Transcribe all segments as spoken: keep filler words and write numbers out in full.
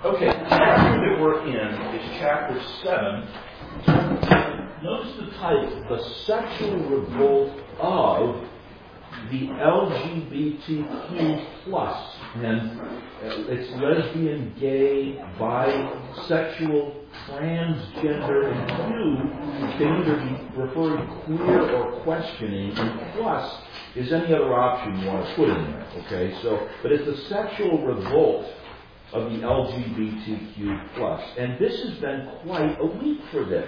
Okay, the chapter that we're in is chapter seven. Notice the title, The Sexual Revolt of the L G B T Q plus. And it's lesbian, gay, bisexual, transgender, and Q can either be referring queer or questioning, and plus is any other option you want to put in there. Okay, so, but it's the sexual revolt of the L G B T Q plus. And this has been quite a week for this.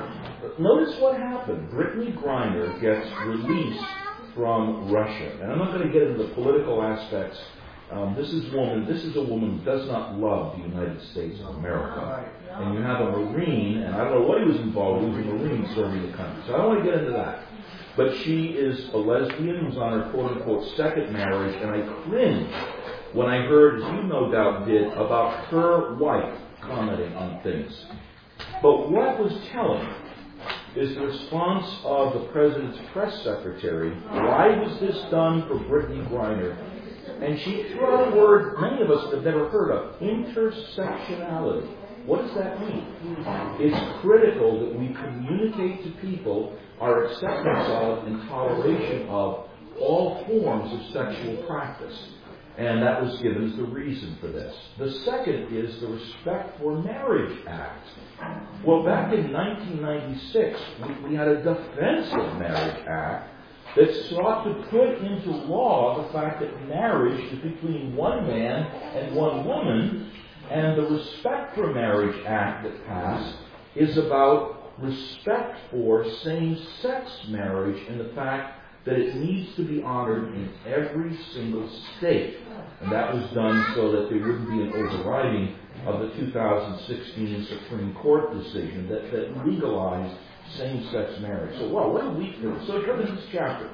Notice what happened. Brittany Griner gets released from Russia. And I'm not going to get into the political aspects. Um, this is woman. This is a woman who does not love the United States of America. And you have a Marine, and I don't know what he was involved with. He was a Marine serving the country. So I don't want to get into that. But she is a lesbian who's on her quote-unquote second marriage, and I cringed when I heard, as you no doubt did, about her wife commenting on things. But what was telling is the response of the President's press secretary. Why was this done for Brittany Griner? And she threw out a word many of us have never heard of, intersectionality. What does that mean? It's critical that we communicate to people our acceptance of and toleration of all forms of sexual practice. And that was given as the reason for this. The second is the Respect for Marriage Act. Well, back in nineteen ninety-six, we, we had a Defense of Marriage Act that sought to put into law the fact that marriage is between one man and one woman, and the Respect for Marriage Act that passed is about respect for same-sex marriage and the fact that it needs to be honored in every single state. And that was done so that there wouldn't be an overriding of the two thousand sixteen Supreme Court decision that, that legalized same-sex marriage. So, wow, what a week for this. So it comes in this chapter.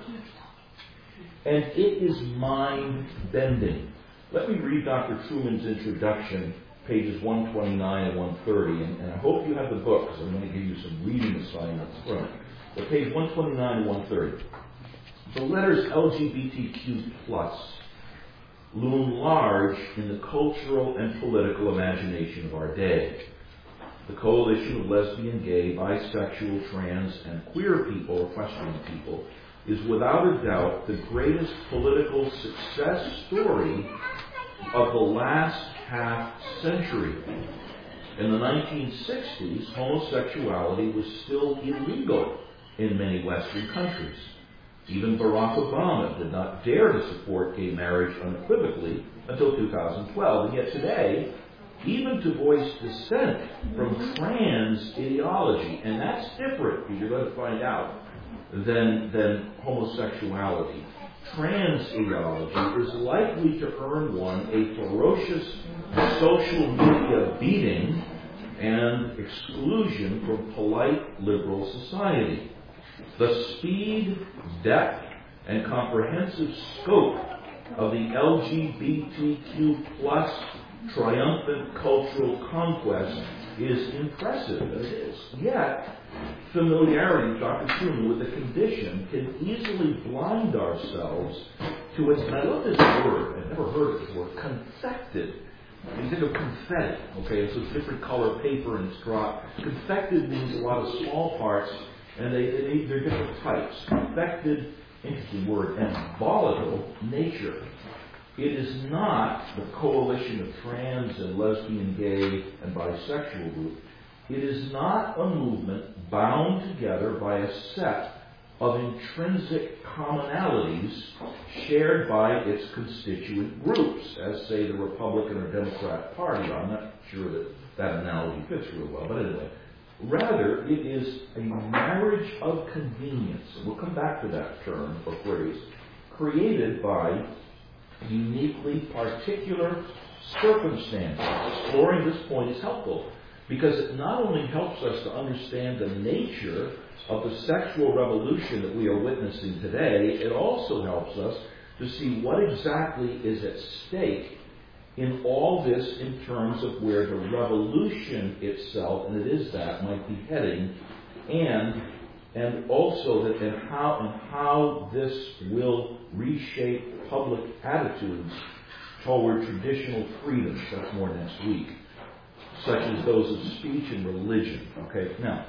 And it is mind-bending. Let me read Doctor Truman's introduction, pages one twenty-nine and one thirty. And, and I hope you have the book, because I'm going to give you some reading assignments from it. But page one twenty-nine and one thirty. The letters L G B T Q plus loom large in the cultural and political imagination of our day. The coalition of lesbian, gay, bisexual, trans, and queer people, or questioning people, is without a doubt the greatest political success story of the last half century. In the nineteen sixties, homosexuality was still illegal in many Western countries. Even Barack Obama did not dare to support gay marriage unequivocally until two thousand twelve. And yet today, even to voice dissent from trans ideology, and that's different, because you're going to find out, than, than homosexuality. Trans ideology is likely to earn one a ferocious social media beating and exclusion from polite liberal society. The speed, depth, and comprehensive scope of the L G B T Q plus triumphant cultural conquest is impressive, and it is. Yet, familiarity, Doctor Truman, with the condition can easily blind ourselves to its, and I love this word, I've never heard of this word, confected. You think of confetti, okay, so it's different color paper and it's dropped. Confected means a lot of small parts, and they, they, they're different types. Confected, interesting word, and volatile nature. It is not the coalition of trans and lesbian, gay, and bisexual group. It is not a movement bound together by a set of intrinsic commonalities shared by its constituent groups, as, say, the Republican or Democrat Party. I'm not sure that that analogy fits real well, but anyway. Rather, it is a marriage of convenience, and we'll come back to that term or phrase, created by uniquely particular circumstances. Exploring this point is helpful because it not only helps us to understand the nature of the sexual revolution that we are witnessing today, it also helps us to see what exactly is at stake in all this in terms of where the revolution itself, and it is that, might be heading, and and also that and how and how this will reshape public attitudes toward traditional freedoms. That's more next week. such as those of speech and religion. Okay, now,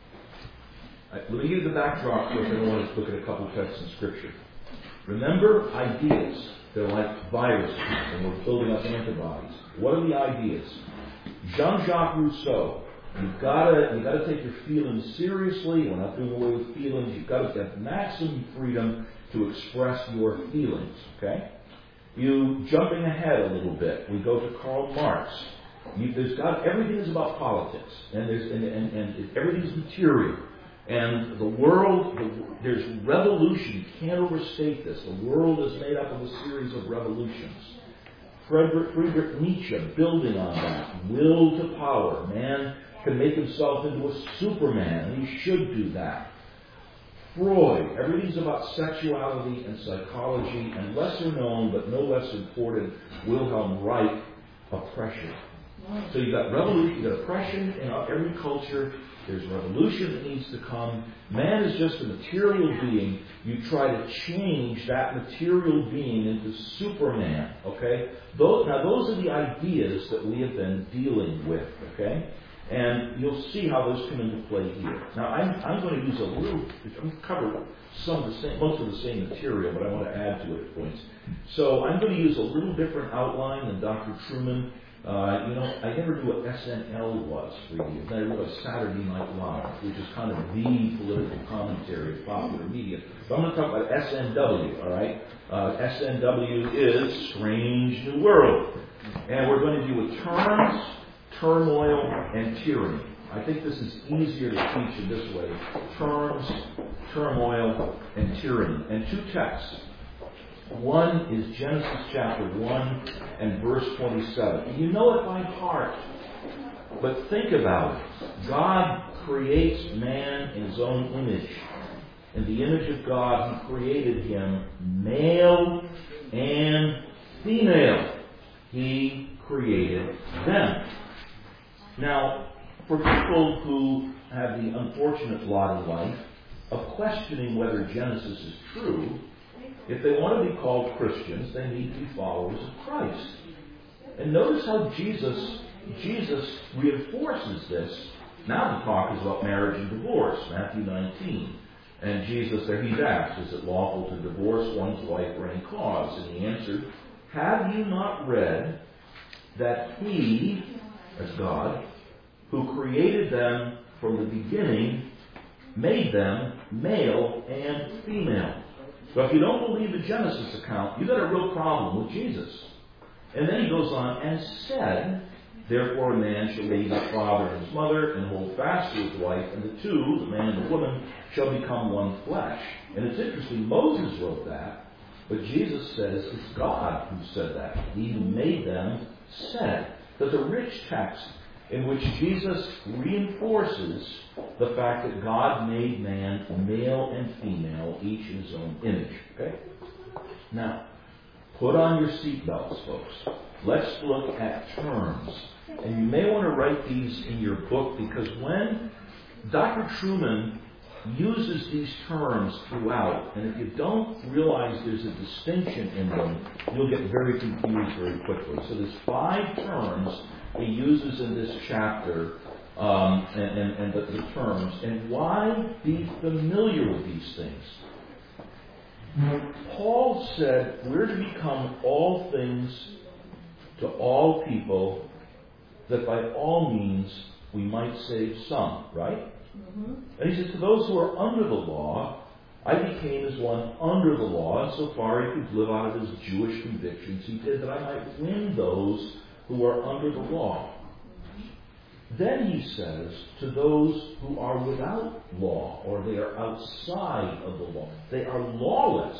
let me give you the backdrop first. I want to look at a couple of texts in Scripture. Remember, ideas. They're like viruses, and we're building up antibodies. What are the ideas? Jean-Jacques Rousseau. You've got to you got to take your feelings seriously. We're not doing away with feelings. You've got to have maximum freedom to express your feelings. Okay. You jumping ahead a little bit. We go to Karl Marx. You, there's got everything is about politics, and there's and, and, and everything is material. And the world, the, there's revolution. You can't overstate this. The world is made up of a series of revolutions. Friedrich, Friedrich Nietzsche, building on that, will to power. Man can make himself into a Superman, and he should do that. Freud, everything's about sexuality and psychology, and lesser known, but no less important, Wilhelm Reich, oppression. So you've got revolution, you've got oppression in every culture. There's revolution that needs to come. Man is just a material being. You try to change that material being into Superman. Okay? Those, now those are the ideas that we have been dealing with. Okay? And you'll see how those come into play here. Now I'm, I'm going to use a little. I'm going to cover some of the same, most of the same material, but I want to add to it points. So I'm going to use a little different outline than Doctor Truman. Uh, you know, I never knew what S N L was for years. I realized Saturday Night Live, which is kind of the political commentary of popular media. So I'm going to talk about S N W, all right? Uh, S N W is Strange New World. And we're going to deal with terms, turmoil, and tyranny. I think this is easier to teach in this way. Terms, turmoil, and tyranny. And two texts. One is Genesis chapter one and verse twenty-seven. You know it by heart, but think about it. God creates man in his own image. In the image of God, he created him male and female. He created them. Now, for people who have the unfortunate lot in life of questioning whether Genesis is true, if they want to be called Christians, they need to be followers of Christ. And notice how Jesus, Jesus reinforces this. Now the talk is about marriage and divorce, Matthew nineteen. And Jesus, there he's asked, is it lawful to divorce one's wife for any cause? And he answered, have you not read that he, as God, who created them from the beginning, made them male and female? So if you don't believe the Genesis account, you've got a real problem with Jesus. And then he goes on and said, therefore a man shall leave his father and his mother and hold fast to his wife, and the two, the man and the woman, shall become one flesh. And it's interesting, Moses wrote that, but Jesus says it's God who said that. He who made them said. There's a rich text in which Jesus reinforces the fact that God made man male and female, each in his own image. Okay? Now, put on your seatbelts, folks. Let's look at terms. And you may want to write these in your book, because when Doctor Truman uses these terms throughout, and if you don't realize there's a distinction in them, you'll get very confused very quickly. So there's five terms he uses in this chapter, um, and, and, and the, the terms. And why be familiar with these things? Paul said we're to become all things to all people, that by all means we might save some, right? Mm-hmm. And he says, to those who are under the law, I became as one under the law, and so far he could live out of his Jewish convictions. He did that I might win those who are under the law. Then he says, to those who are without law, or they are outside of the law, they are lawless.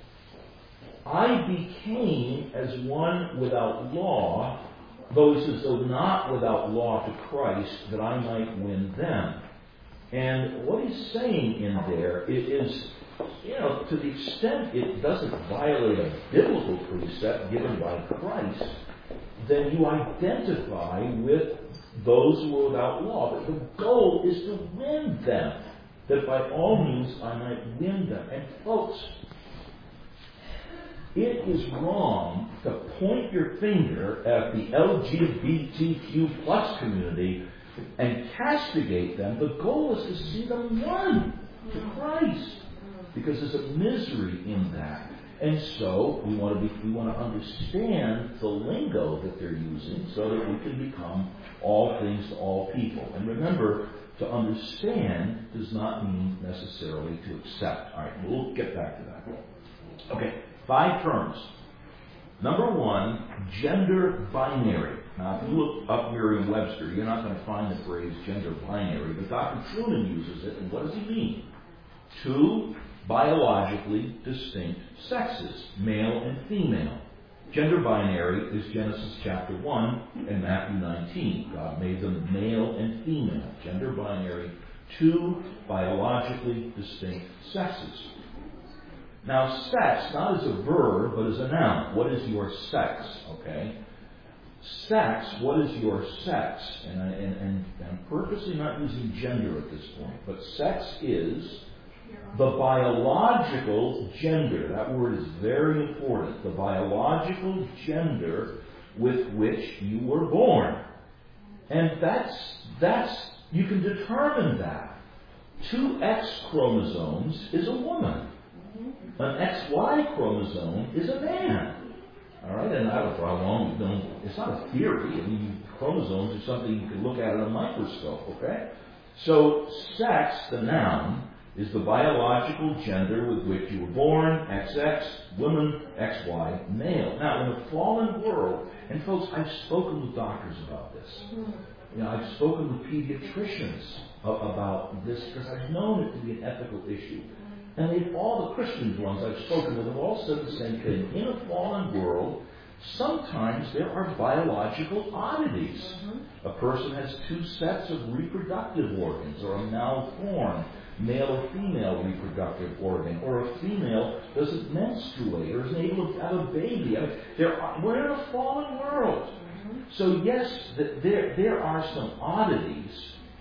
I became as one without law, though he says, though not without law to Christ, that I might win them. And what he's saying in there, it is, you know, to the extent it doesn't violate a biblical precept given by Christ, then you identify with those who are without law. But the goal is to win them, that by all means I might win them. And folks, it is wrong to point your finger at the L G B T Q plus community and castigate them. The goal is to see them run to Christ, because there's a misery in that. And so we want to be, we want to understand the lingo that they're using so that we can become all things to all people. And remember, to understand does not mean necessarily to accept. All right, we'll get back to that. Okay, five terms. Number one, gender binary. Now, if you look up Merriam-Webster, you're not going to find the phrase gender binary, but Doctor Truman uses it, and what does he mean? Two biologically distinct sexes, male and female. Gender binary is Genesis chapter one and Matthew nineteen. God made them male and female. Gender binary, two biologically distinct sexes. Now, sex, not as a verb, but as a noun. What is your sex? Okay? Sex, what is your sex? And, I, and, and I'm purposely not using gender at this point, but sex is the biological gender. That word is very important. The biological gender with which you were born. And that's, that's, you can determine that. Two X chromosomes is a woman. An X Y chromosome is a man. All right? And I don't know how long, you know, it's not a theory. I mean, chromosomes are something you can look at in a microscope, okay? So, sex, the noun, is the biological gender with which you were born, X X, woman, X Y, male. Now, in a fallen world, and folks, I've spoken with doctors about this. You know, I've spoken with pediatricians about this because I've known it to be an ethical issue. And they've, all the Christian ones I've spoken with have all said the same thing. In a fallen world, sometimes there are biological oddities. Mm-hmm. A person has two sets of reproductive organs, or a malformed male or female reproductive organ, or a female doesn't menstruate or isn't able to have a baby. I mean, there are, we're in a fallen world. Mm-hmm. So yes, there, there are some oddities,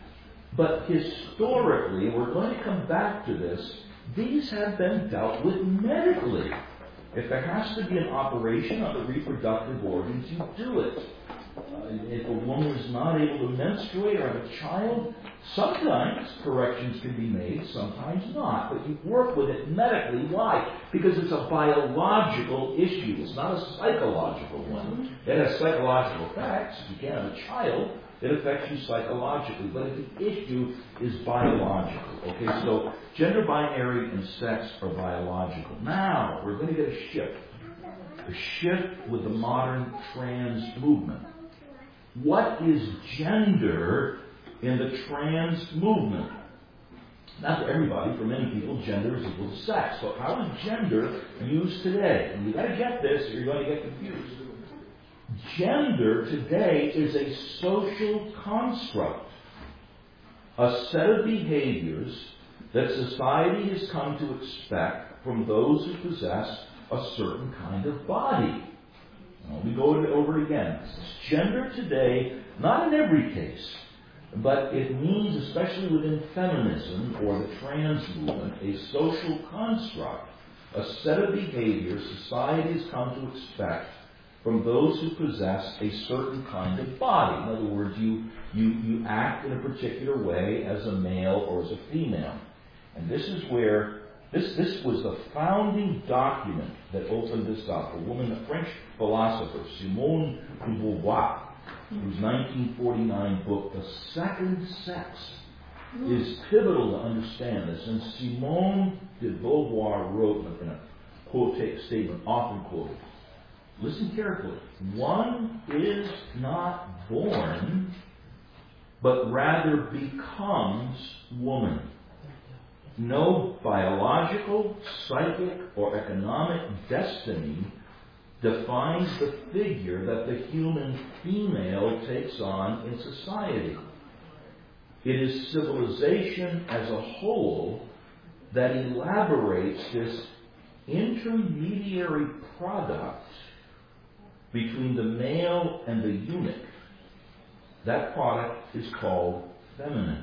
but historically, we're going to come back to this, these have been dealt with medically. If there has to be an operation on the reproductive organs, you do it. Uh, if a woman is not able to menstruate or have a child, sometimes corrections can be made, sometimes not. But you work with it medically. Why? Because it's a biological issue. It's not a psychological one. It has psychological effects. If you can't have a child, it affects you psychologically. But if the issue is biological. Okay, so gender binary and sex are biological. Now, we're going to get a shift. A shift with the modern trans movement. What is gender in the trans movement? Not for everybody, for many people, gender is equal to sex. So how is gender used today? And you've got to get this or you're going to get confused. Gender today is a social construct, a set of behaviors that society has come to expect from those who possess a certain kind of body. Let me go over it again. Gender today, not in every case, but it means, especially within feminism or the trans movement, a social construct, a set of behaviors society has come to expect from those who possess a certain kind of body. In other words, you, you, you act in a particular way as a male or as a female. And this is where, this, this was the founding document that opened this up. A woman, a French philosopher, Simone de Beauvoir, whose nineteen forty-nine book, The Second Sex, is pivotal to understand this. And Simone de Beauvoir wrote in a quote statement often quoted, listen carefully, one is not born, but rather becomes woman. No biological, psychic, or economic destiny defines the figure that the human female takes on in society. It is civilization as a whole that elaborates this intermediary product between the male and the eunuch. That product is called feminine.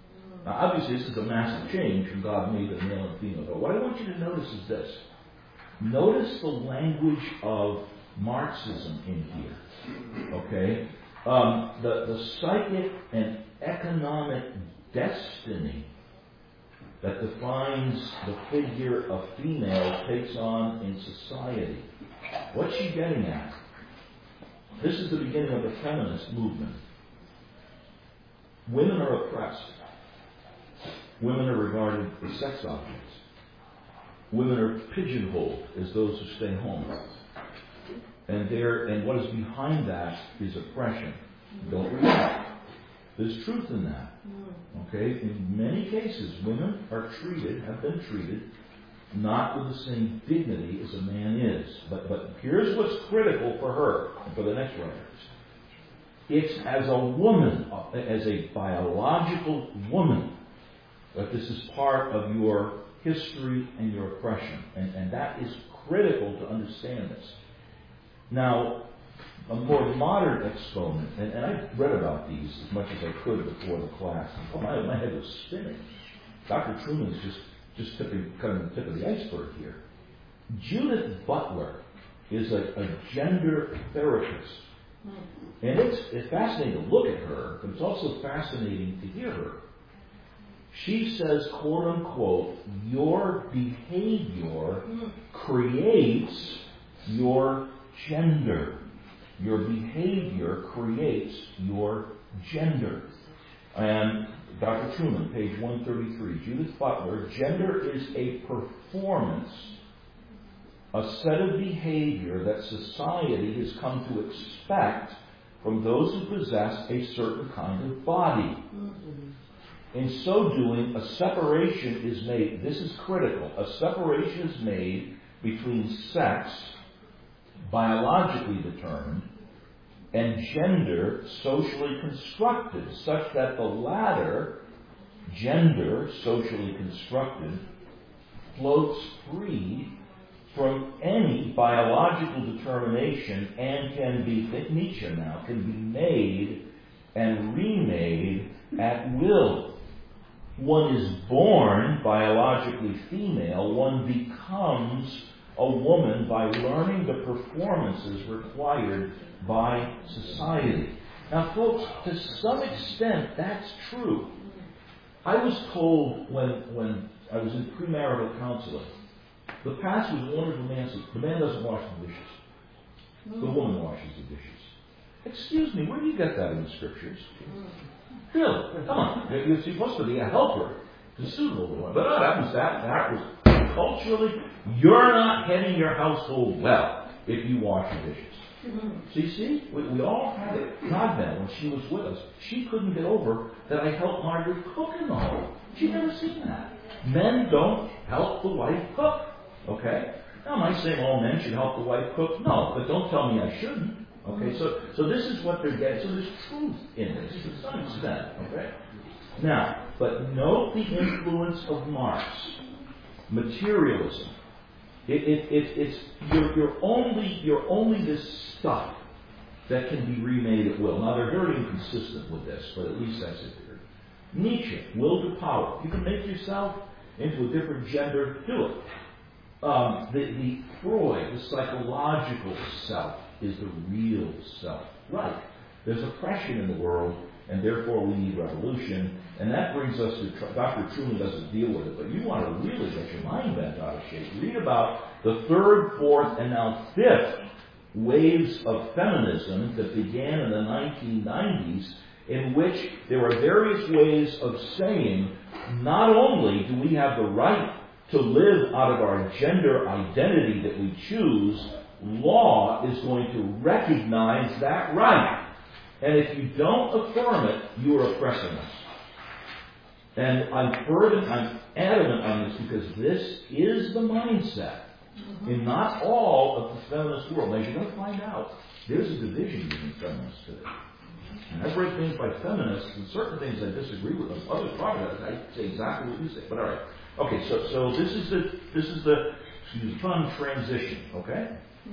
Now, obviously, this is a massive change from God made the male and female. But what I want you to notice is this. notice the language of Marxism in here. Okay? Um, the, the psychic and economic destiny that defines the figure a female takes on in society. What's she getting at? This is the beginning of the feminist movement. Women are oppressed. Women are regarded as sex objects. Women are pigeonholed as those who stay home. And there, and what is behind that is oppression. Don't react. There's truth in that. Okay? In many cases, women are treated, have been treated, not with the same dignity as a man is. But but here's what's critical for her and for the next writers. It's as a woman, as a biological woman, that this is part of your history and your oppression. And, and that is critical to understand this. Now, a more modern exponent, and, and I read about these as much as I could before the class. Oh, my, my head was spinning. Doctor Truman's just, just tipping, kind of the tip of the iceberg here. Judith Butler is a, a gender therapist. And it's, it's fascinating to look at her, but it's also fascinating to hear her. She says, quote unquote, your behavior creates your gender. Your behavior creates your gender. And Doctor Truman, page one thirty-three, Judith Butler, gender is a performance, a set of behavior that society has come to expect from those who possess a certain kind of body. In so doing, a separation is made, this is critical, a separation is made between sex, biologically determined, and gender, socially constructed, such that the latter, gender, socially constructed, floats free from any biological determination and can be, think Nietzsche now, can be made and remade at will. One is born biologically female, one becomes a woman by learning the performances required by society. Now, folks, to some extent, that's true. I was told when when I was in premarital counseling, the pastor was a wonderful man. Says, the man doesn't wash the dishes. The woman washes the dishes. Excuse me, where do you get that in the scriptures? Really? Come on. You're supposed to be a helper to suitable one. But no, that was that. That was culturally, you're not heading your household well if you wash your dishes. So you see, we, we all had it. Godbell, when she was with us, she couldn't get over that I helped Margaret cook in the home. She'd never seen that. Men don't help the wife cook. Okay? Now, am I saying all men should help the wife cook? No, but don't tell me I shouldn't. Okay, so so this is what they're getting. So there's truth in this to some extent. Okay? Now, but note the influence of Marx. Materialism. It, it, it, it's you're, you're only you're only this stuff that can be remade at will. Now they're very inconsistent with this, but at least that's it. Nietzsche, will to power. You can make yourself into a different gender. Do it. Um, the, the Freud, the psychological self, is the real self. Right. There's oppression in the world, and therefore we need revolution. And that brings us to, Doctor Truman doesn't deal with it, but you want to really get your mind bent out of shape. Read about the third, fourth, and now fifth waves of feminism that began in the nineteen nineties, in which there are various ways of saying, not only do we have the right to live out of our gender identity that we choose, law is going to recognize that right. And if you don't affirm it, you are oppressing us. And I'm fervent, I'm adamant on this because this is the mindset mm-hmm. in not all of the feminist world. Now, you're going to find out there's a division between feminists today. And I break things by feminists, and certain things I disagree with them. Others probably I say exactly what you say. But all right. Okay, so so this is the this is the excuse me, fun transition, okay?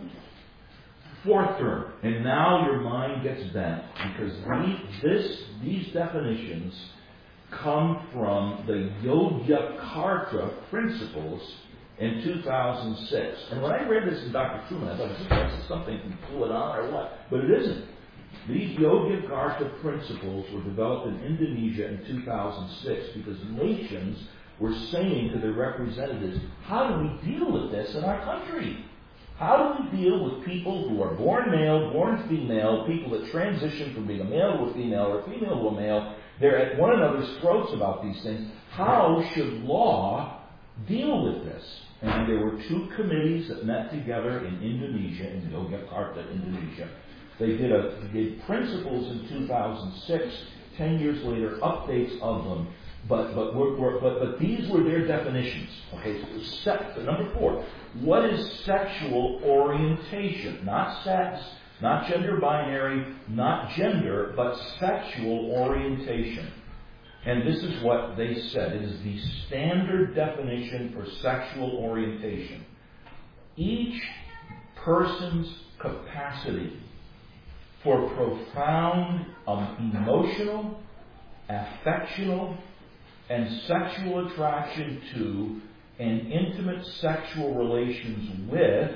Fourth term, and now your mind gets bent because these, this, these definitions come from the Yogyakarta principles in two thousand six. And when I read this in Doctor Truman, I thought, is this something from flew it on or what? But it isn't. These Yogyakarta principles were developed in Indonesia in two thousand six because nations were saying to their representatives, how do we deal with this in our country? How do we deal with people who are born male, born female, people that transition from being a male to a female or a female to a male? They're at one another's throats about these things. How should law deal with this? And there were two committees that met together in Indonesia, in Yogyakarta, Indonesia. They did a they did principles in two thousand six. Ten years later, updates of them. But but we're, we're, but but these were their definitions. Okay, so step, number four. What is sexual orientation? Not sex, not gender binary, not gender, but sexual orientation. And this is what they said. It is the standard definition for sexual orientation. Each person's capacity for profound um, emotional, affectional, and sexual attraction to and intimate sexual relations with,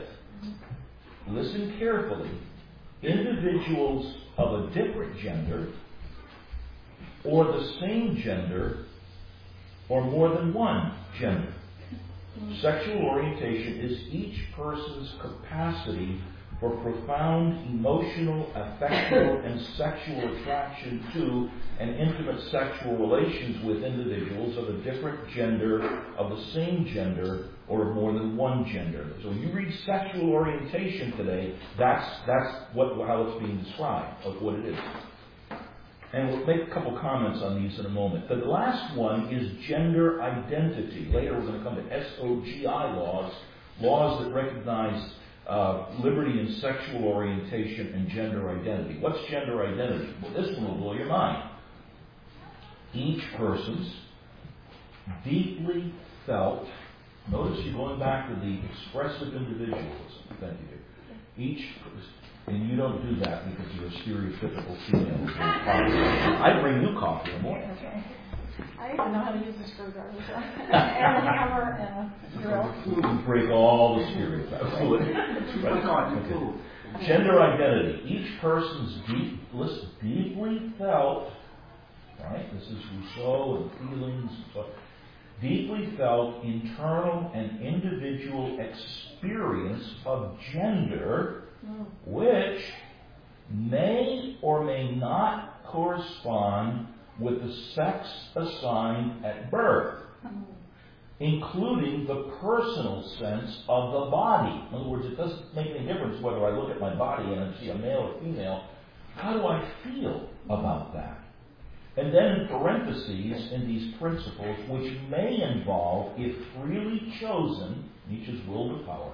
listen carefully, individuals of a different gender or the same gender or more than one gender. Sexual orientation is each person's capacity for profound emotional, affectional, and sexual attraction to and intimate sexual relations with individuals of a different gender, of the same gender, or more than one gender. So when you read sexual orientation today, that's that's what how it's being described, of what it is. And we'll make a couple comments on these in a moment. The last one is gender identity. Later we're going to come to S O G I laws, laws that recognize Uh, liberty in sexual orientation and gender identity. What's gender identity? Well, this one will blow your mind. Each person's deeply felt, notice you're going back to the expressive individualism. Thank you. Each person, and you don't do that because you're a stereotypical female. I bring you coffee in the morning. Okay. I even know how to use a screwdriver. And a hammer and a drill. You break all the stereotypes. Okay. Gender identity. Each person's deep, listen, deeply felt, right? This is Rousseau and feelings. So, deeply felt internal and individual experience of gender, which may or may not correspond with the sex assigned at birth, including the personal sense of the body. In other words, it doesn't make any difference whether I look at my body and I see a male or female. How do I feel about that? And then in parentheses, in these principles, which may involve, if freely chosen, Nietzsche's will to power,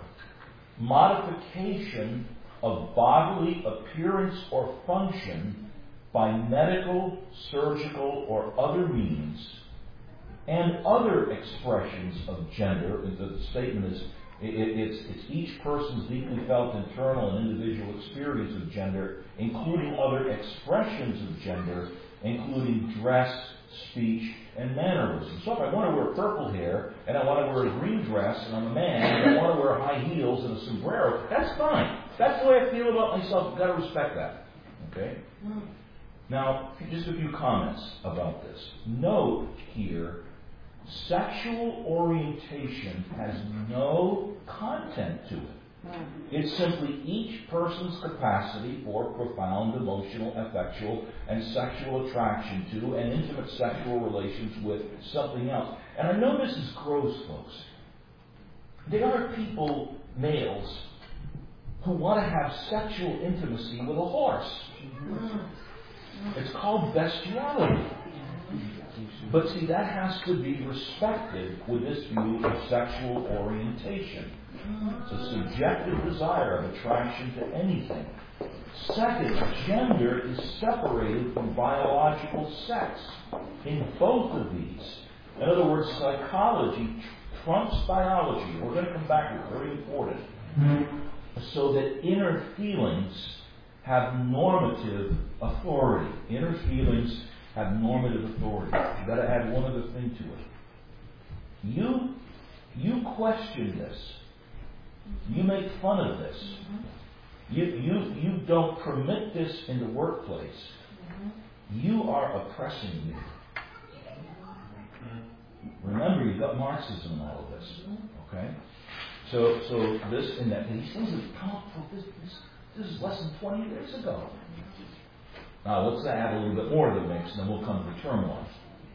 modification of bodily appearance or function by medical, surgical, or other means, and other expressions of gender. The statement is, it, it's, it's each person's deeply felt internal and individual experience of gender, including other expressions of gender, including dress, speech, and mannerisms. So if I want to wear purple hair, and I want to wear a green dress, and I'm a man, and I want to wear high heels and a sombrero, that's fine. That's the way I feel about myself. You've got to respect that. Okay? Now, just a few comments about this. Note here, sexual orientation has no content to it. It's simply each person's capacity for profound emotional, affectual, and sexual attraction to and intimate sexual relations with something else. And I know this is gross, folks. There are people, males, who want to have sexual intimacy with a horse. It's called bestiality. But see, that has to be respected with this view of sexual orientation. It's a subjective desire of attraction to anything. Second, gender is separated from biological sex in both of these. In other words, psychology trumps biology. We're going to come back to it, very important. So that inner feelings have normative authority. Inner feelings have normative authority. You've got to add one other thing to it. You you question this. You make fun of this. You, you, you don't permit this in the workplace. You are oppressing me. Remember, you've got Marxism in all of this. Okay? So, so this and that. And these things have come up for this, this, this is less than twenty years ago. Now, let's add a little bit more to the mix, and then we'll come to the term one.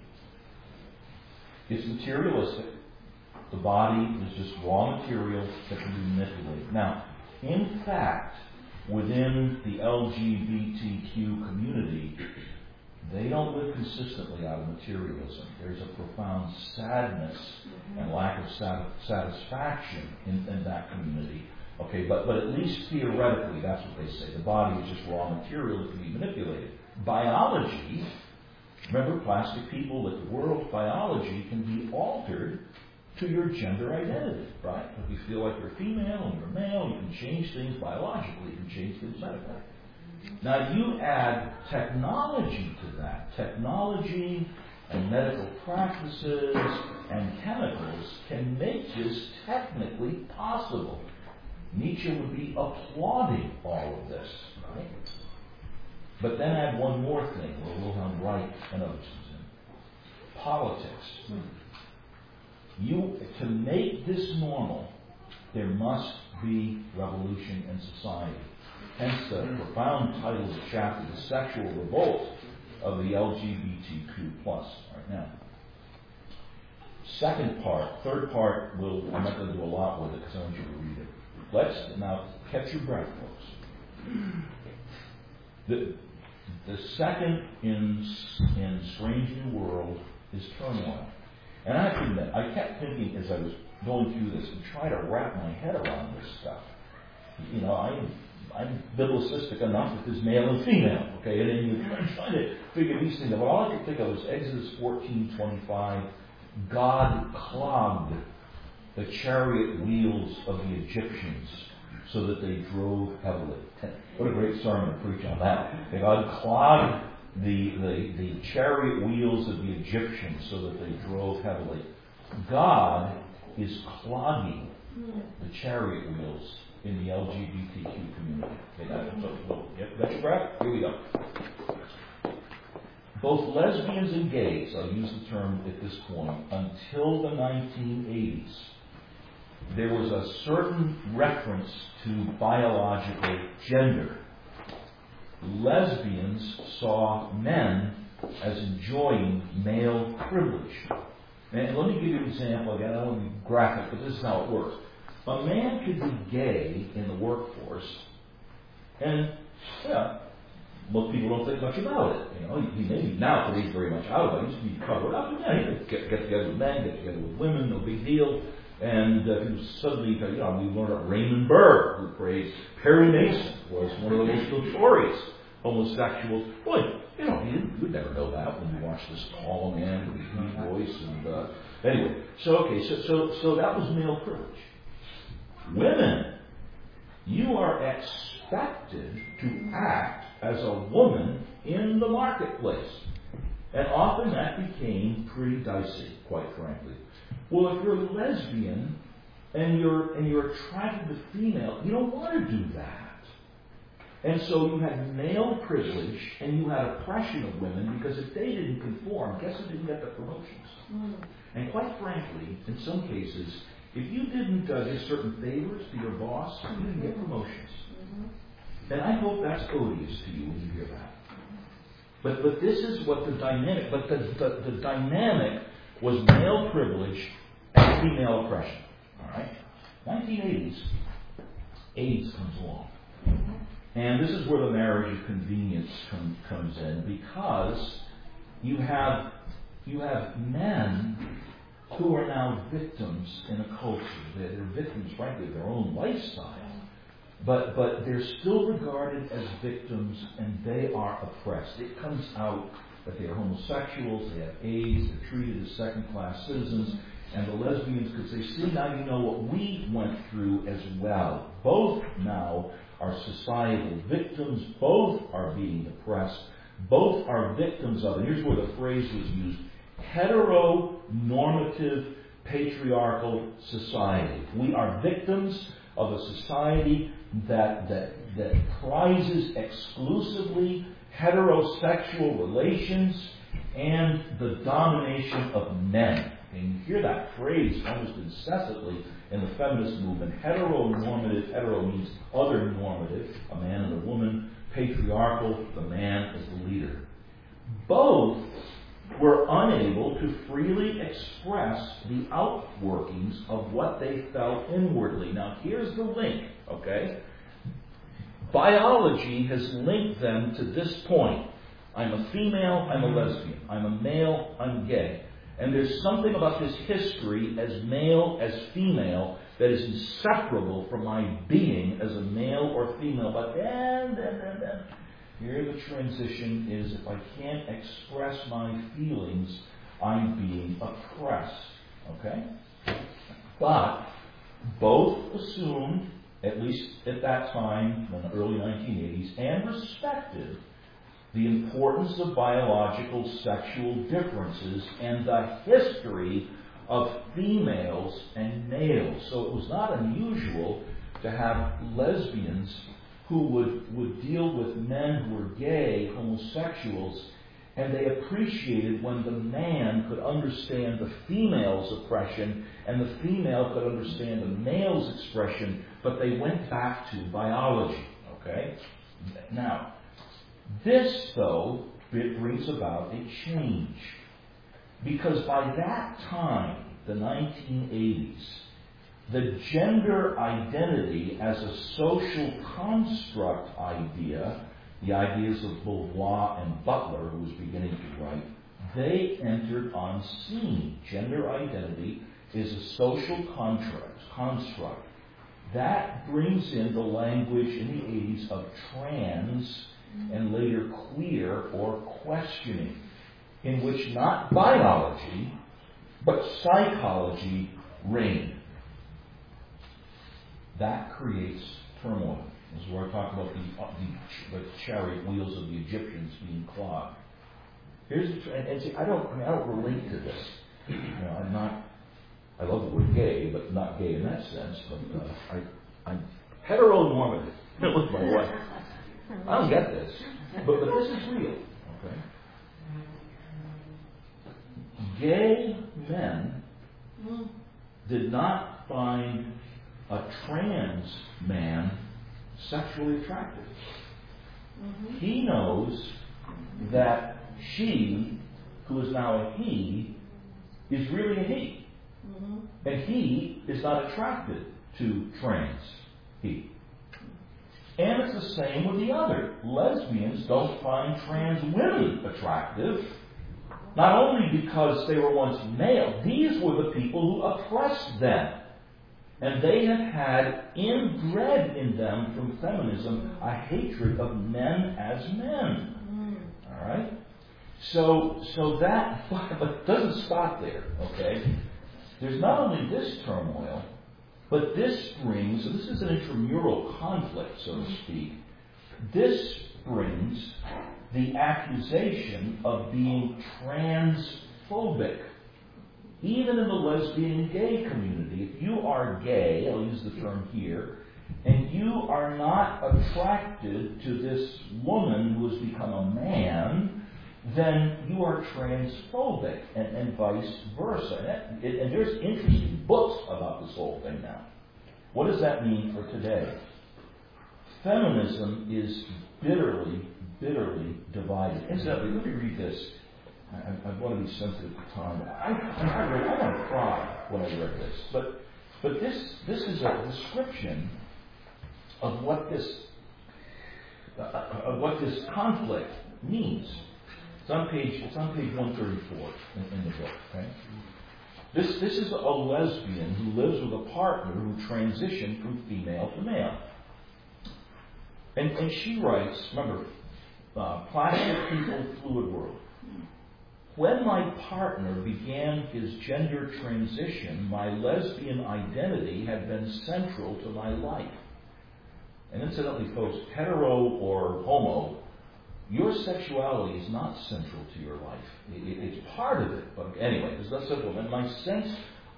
It's materialistic. The body is just raw material that can be manipulated. Now, in fact, within the L G B T Q community, they don't live consistently out of materialism. There's a profound sadness and lack of sat- satisfaction in, in that community. Okay, but, but at least theoretically, that's what they say. The body is just raw material that can be manipulated. Biology, remember plastic people that the world, biology can be altered to your gender identity, right? If you feel like you're female and you're male, you can change things biologically, you can change things medically. Now you add technology to that. Technology and medical practices and chemicals can make this technically possible. Nietzsche would be applauding all of this, right? But then add one more thing, where Wilhelm Reich and others comes in. Politics. You, to make this normal, there must be revolution in society. Hence the profound title of the chapter, The Sexual Revolt of the L G B T Q plus. Right now. Second part, third part, we'll, I'm not going to do a lot with it because I want you to read it. Let's now catch your breath, folks. The, the second in, in Strange New World is turmoil. And I have to admit, I kept thinking as I was going through this and trying to wrap my head around this stuff. You know, I'm, I'm biblicistic enough that there's male and female, okay? And then you're trying to figure these things out. Well, all I could think of was Exodus fourteen twenty-five. God clogged the chariot wheels of the Egyptians so that they drove heavily. What a great sermon to preach on that. God clogged the, the, the chariot wheels of the Egyptians so that they drove heavily. God is clogging the chariot wheels in the L G B T Q community. Okay, that's, that's your breath? Here we go. Both lesbians and gays, I'll use the term at this point, until the nineteen eighties, there was a certain reference to biological gender. Lesbians saw men as enjoying male privilege. And let me give you an example again. I don't want to be graphic, but this is how it works. A man could be gay in the workforce, and yeah, most people don't think much about it. You know, he maybe now today he's very much out of it. He used to be covered up. And, yeah, he could get, get together with men, get together with women, no big deal. And uh, he was suddenly, you know, we learned about Raymond Burr, who praised Perry Mason, was one of the most notorious homosexuals. Boy, you know, you, you would never know that when you watch this tall man with his deep voice. And uh, anyway, so okay, so so so that was male privilege. Women, you are expected to act as a woman in the marketplace. And often that became pretty dicey, quite frankly. Well, if you're a lesbian and you're and you're attracted to female, you don't want to do that. And so you had male privilege and you had oppression of women because if they didn't conform, guess who didn't get the promotions? Mm. And quite frankly, in some cases, if you didn't uh, give certain favors to your boss, you didn't get promotions. Mm-hmm. And I hope that's odious to you when you hear that. But but this is what the dynamic, but the, the, the dynamic was male privilege and female oppression. All right? nineteen eighties, AIDS comes along. And this is where the marriage of convenience com, comes in, because you have you have men who are now victims in a culture. They're, they're victims, frankly, of their own lifestyle. But but they're still regarded as victims, and they are oppressed. It comes out that they are homosexuals, they have AIDS, they're treated as second-class citizens, and the lesbians could say, see, now you know what we went through as well. Both now are societal victims, both are being oppressed, both are victims of, and here's where the phrase was used, heteronormative patriarchal society. We are victims of a society that, that, that prizes exclusively heterosexual relations and the domination of men. And you hear that phrase almost incessantly in the feminist movement. Heteronormative, hetero means other normative, a man and a woman. Patriarchal, the man is the leader. Both were unable to freely express the outworkings of what they felt inwardly. Now, here's the link, okay? Biology has linked them to this point. I'm a female, I'm a lesbian. I'm a male, I'm gay. And there's something about this history as male, as female, that is inseparable from my being as a male or female. But then, then, then, then, here the transition is, if I can't express my feelings, I'm being oppressed. Okay? But both assumed, at least at that time, in the early nineteen eighties, and respected the importance of biological sexual differences and the history of females and males. So it was not unusual to have lesbians who would, would deal with men who were gay, homosexuals, and they appreciated when the man could understand the female's oppression and the female could understand the male's expression, but they went back to biology. Okay? Now, this, though, it brings about a change. Because by that time, the nineteen eighties, the gender identity as a social construct idea, the ideas of Beauvoir and Butler, who was beginning to write, they entered on scene. Gender identity is a social contract, construct. That brings in the language in the eighties of trans and later queer or questioning, in which not biology, but psychology reigned. That creates turmoil. This is where I talk about the, uh, the, the chariot wheels of the Egyptians being clogged. Here's the, and, and see, I don't, I mean, I don't relate to this. You know, I'm not. I love the word gay, but not gay in that sense. But uh, I, I'm heteronormative with my wife. I don't get this, but, but this is real. Okay. Gay men did not find a trans man sexually attractive. Mm-hmm. He knows that she, who is now a he, is really a he. Mm-hmm. And he is not attracted to trans he. And it's the same with the other. Lesbians don't find trans women attractive. Not only because they were once male, these were the people who oppressed them. And they have had inbred in them from feminism a hatred of men as men. Mm. All right? So, so that, but it doesn't stop there, okay? There's not only this turmoil, but this brings, and this is an intramural conflict, so to speak, this brings the accusation of being transphobic. Even in the lesbian and gay community, if you are gay, I'll use the term here, and you are not attracted to this woman who has become a man, then you are transphobic, and, and vice versa. And, that, it, and there's interesting books about this whole thing now. What does that mean for today? Feminism is bitterly, bitterly divided. Incidentally, let me read this. I, I want to be sensitive to time. I, I, read, I want to cry when I read this, but but this this is a description of what this uh, of what this conflict means. It's on page it's on page one thirty-four in, in the book. Okay, this this is a lesbian who lives with a partner who transitioned from female to male, and and she writes. Remember, uh, plastic people, fluid world. When my partner began his gender transition, my lesbian identity had been central to my life. And incidentally, folks, hetero or homo, your sexuality is not central to your life. It, it, it's part of it. But anyway, it's not simple. And my sense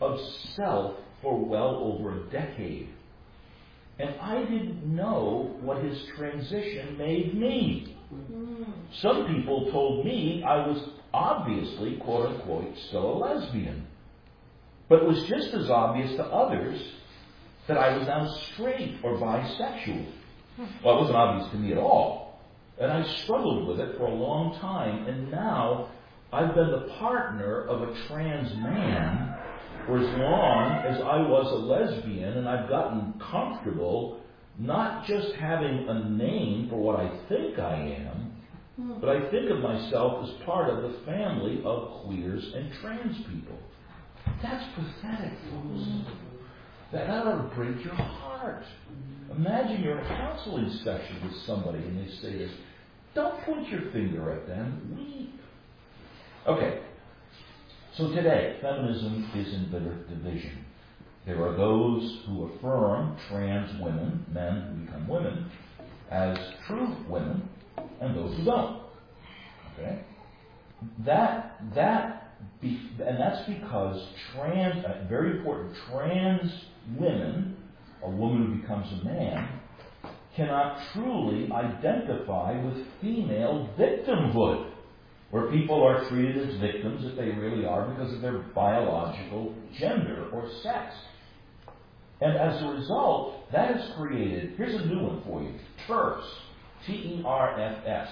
of self for well over a decade. And I didn't know what his transition made me. Some people told me I was obviously, quote unquote, still a lesbian. But it was just as obvious to others that I was now straight or bisexual. Well, it wasn't obvious to me at all. And I struggled with it for a long time. And now I've been the partner of a trans man for as long as I was a lesbian, and I've gotten comfortable not just having a name for what I think I am, but I think of myself as part of the family of queers and trans people. That's pathetic, folks. That ought to break your heart. Imagine you're in a counseling session with somebody and they say this. Don't point your finger at them. Weep. Okay. So today, feminism is in bitter division. There are those who affirm trans women, men who become women, as true women, and those who don't. Okay? That, that, be, and that's because trans, uh, very important, trans women, a woman who becomes a man, cannot truly identify with female victimhood, where people are treated as victims if they really are because of their biological gender or sex. And as a result, that has created, here's a new one for you, TERFs, T E R F S,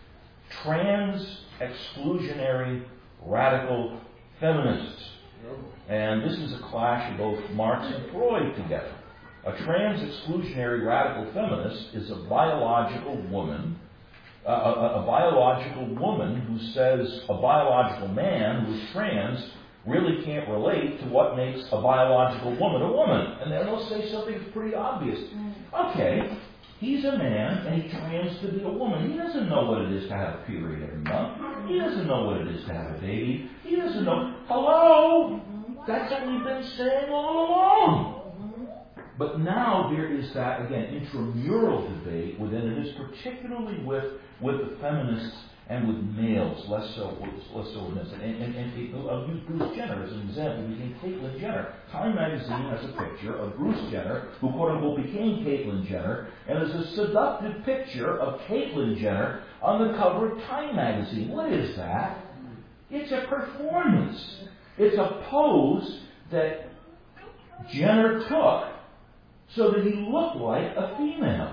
Trans Exclusionary Radical Feminists. And this is a clash of both Marx and Freud together. A trans exclusionary radical feminist is a biological woman A, a, a biological woman who says a biological man who's trans really can't relate to what makes a biological woman a woman. And then they'll say something that's pretty obvious. Okay, he's a man and he trans to be a woman. He doesn't know what it is to have a period every month. He doesn't know what it is to have a baby. He doesn't know. Hello? That's what we've been saying all along. But now there is that, again, intramural debate within it, is particularly with, with the feminists and with males, less so less so with men. And, and, and I'll use Bruce Jenner as an example. Became Caitlyn Jenner. Time magazine has a picture of Bruce Jenner, who quote unquote became Caitlyn Jenner, and there's a seductive picture of Caitlyn Jenner on the cover of Time magazine. What is that? It's a performance. It's a pose that Jenner took so that he looked like a female.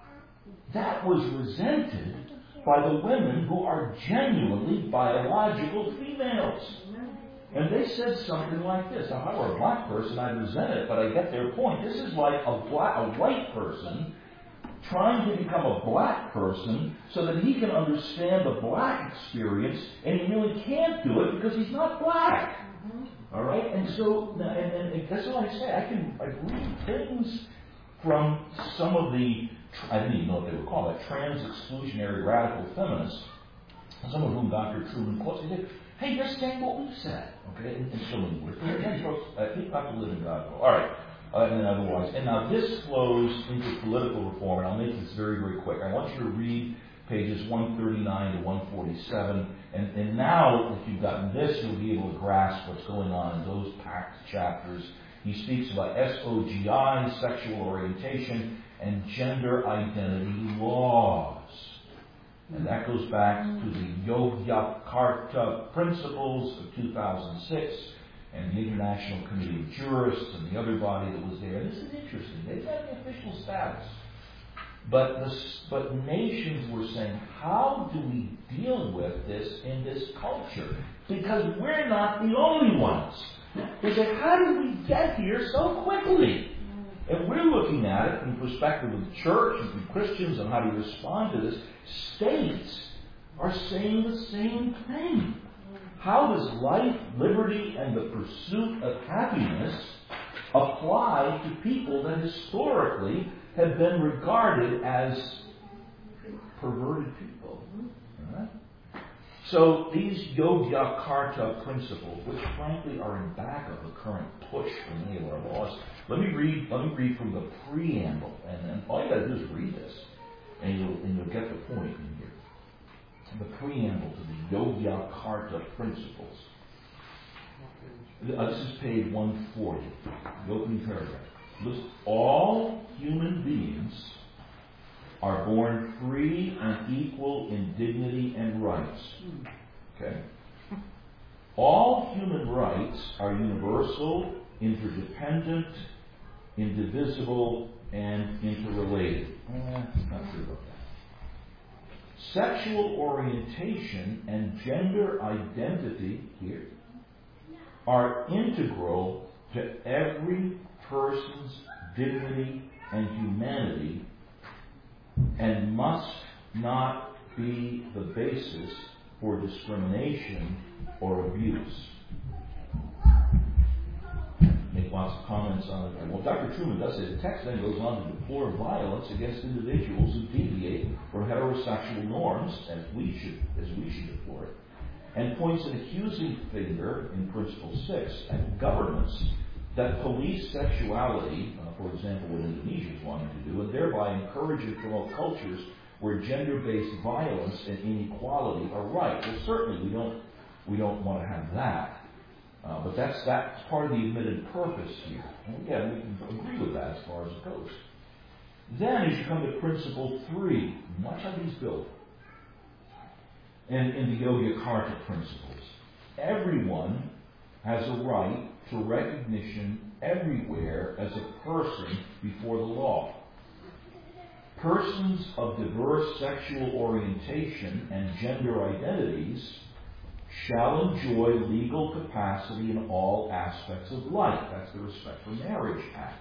That was resented by the women who are genuinely biological females. And they said something like this. Now, if I were a black person, I'd resent it, but I get their point. This is like a, black, a white person trying to become a black person so that he can understand the black experience, and he really can't do it because he's not black. All right? And so, and, and, and that's all I say. I can I read things from some of the, I didn't even know what they would call it, trans-exclusionary radical feminists, some of whom Doctor Truman quotes. He said, hey, you're saying what we said. Okay? In, in so many words. Again, folks, I think Doctor Live in God. All right. Uh, and otherwise. And now this flows into political reform, and I'll make this very, very quick. I want you to read pages one thirty-nine to one forty-seven. And, and now, if you've gotten this, you'll be able to grasp what's going on in those packed chapters. He speaks about S O G I, sexual orientation, and gender identity laws. And that goes back to the Yogyakarta Principles of two thousand six and the International Committee of Jurists and the other body that was there. This is interesting. They've had the official status. But, the, but nations were saying, how do we deal with this in this culture? Because we're not the only ones. They said, how did we get here so quickly? And we're looking at it from the perspective of the church and from Christians on how to respond to this. States are saying the same thing. How does life, liberty, and the pursuit of happiness apply to people that historically have been regarded as perverted people? Right? So these Yogyakarta principles, which frankly are in back of the current push for many of our laws, let me read. Let me read from the preamble, and, and all you got to do is read this, and you'll and you'll get the point in here. The preamble to the Yogyakarta principles. Uh, this is page one forty, the opening paragraph. Listen, all human beings are born free and equal in dignity and rights. Okay? All human rights are universal, interdependent, indivisible, and interrelated. Eh, not sure about that. Sexual orientation and gender identity here are integral to every person's dignity and humanity and must not be the basis for discrimination or abuse. Make lots of comments on it. Well, Doctor Truman does say the text then goes on to deplore violence against individuals who deviate from heterosexual norms, as we should, as we should deplore it, and points an accusing finger in Principle six at governments that police sexuality, uh, for example, what Indonesia is wanting to do, and thereby encourage and promote cultures where gender-based violence and inequality are right. Well, certainly we don't we don't want to have that. Uh, but that's that's part of the admitted purpose here. And again, we can agree with that as far as it goes. Then, as you come to principle three, watch how these build. And in the Yogyakarta principles, everyone has a right to recognition everywhere as a person before the law. Persons of diverse sexual orientation and gender identities shall enjoy legal capacity in all aspects of life. That's the Respect for Marriage Act.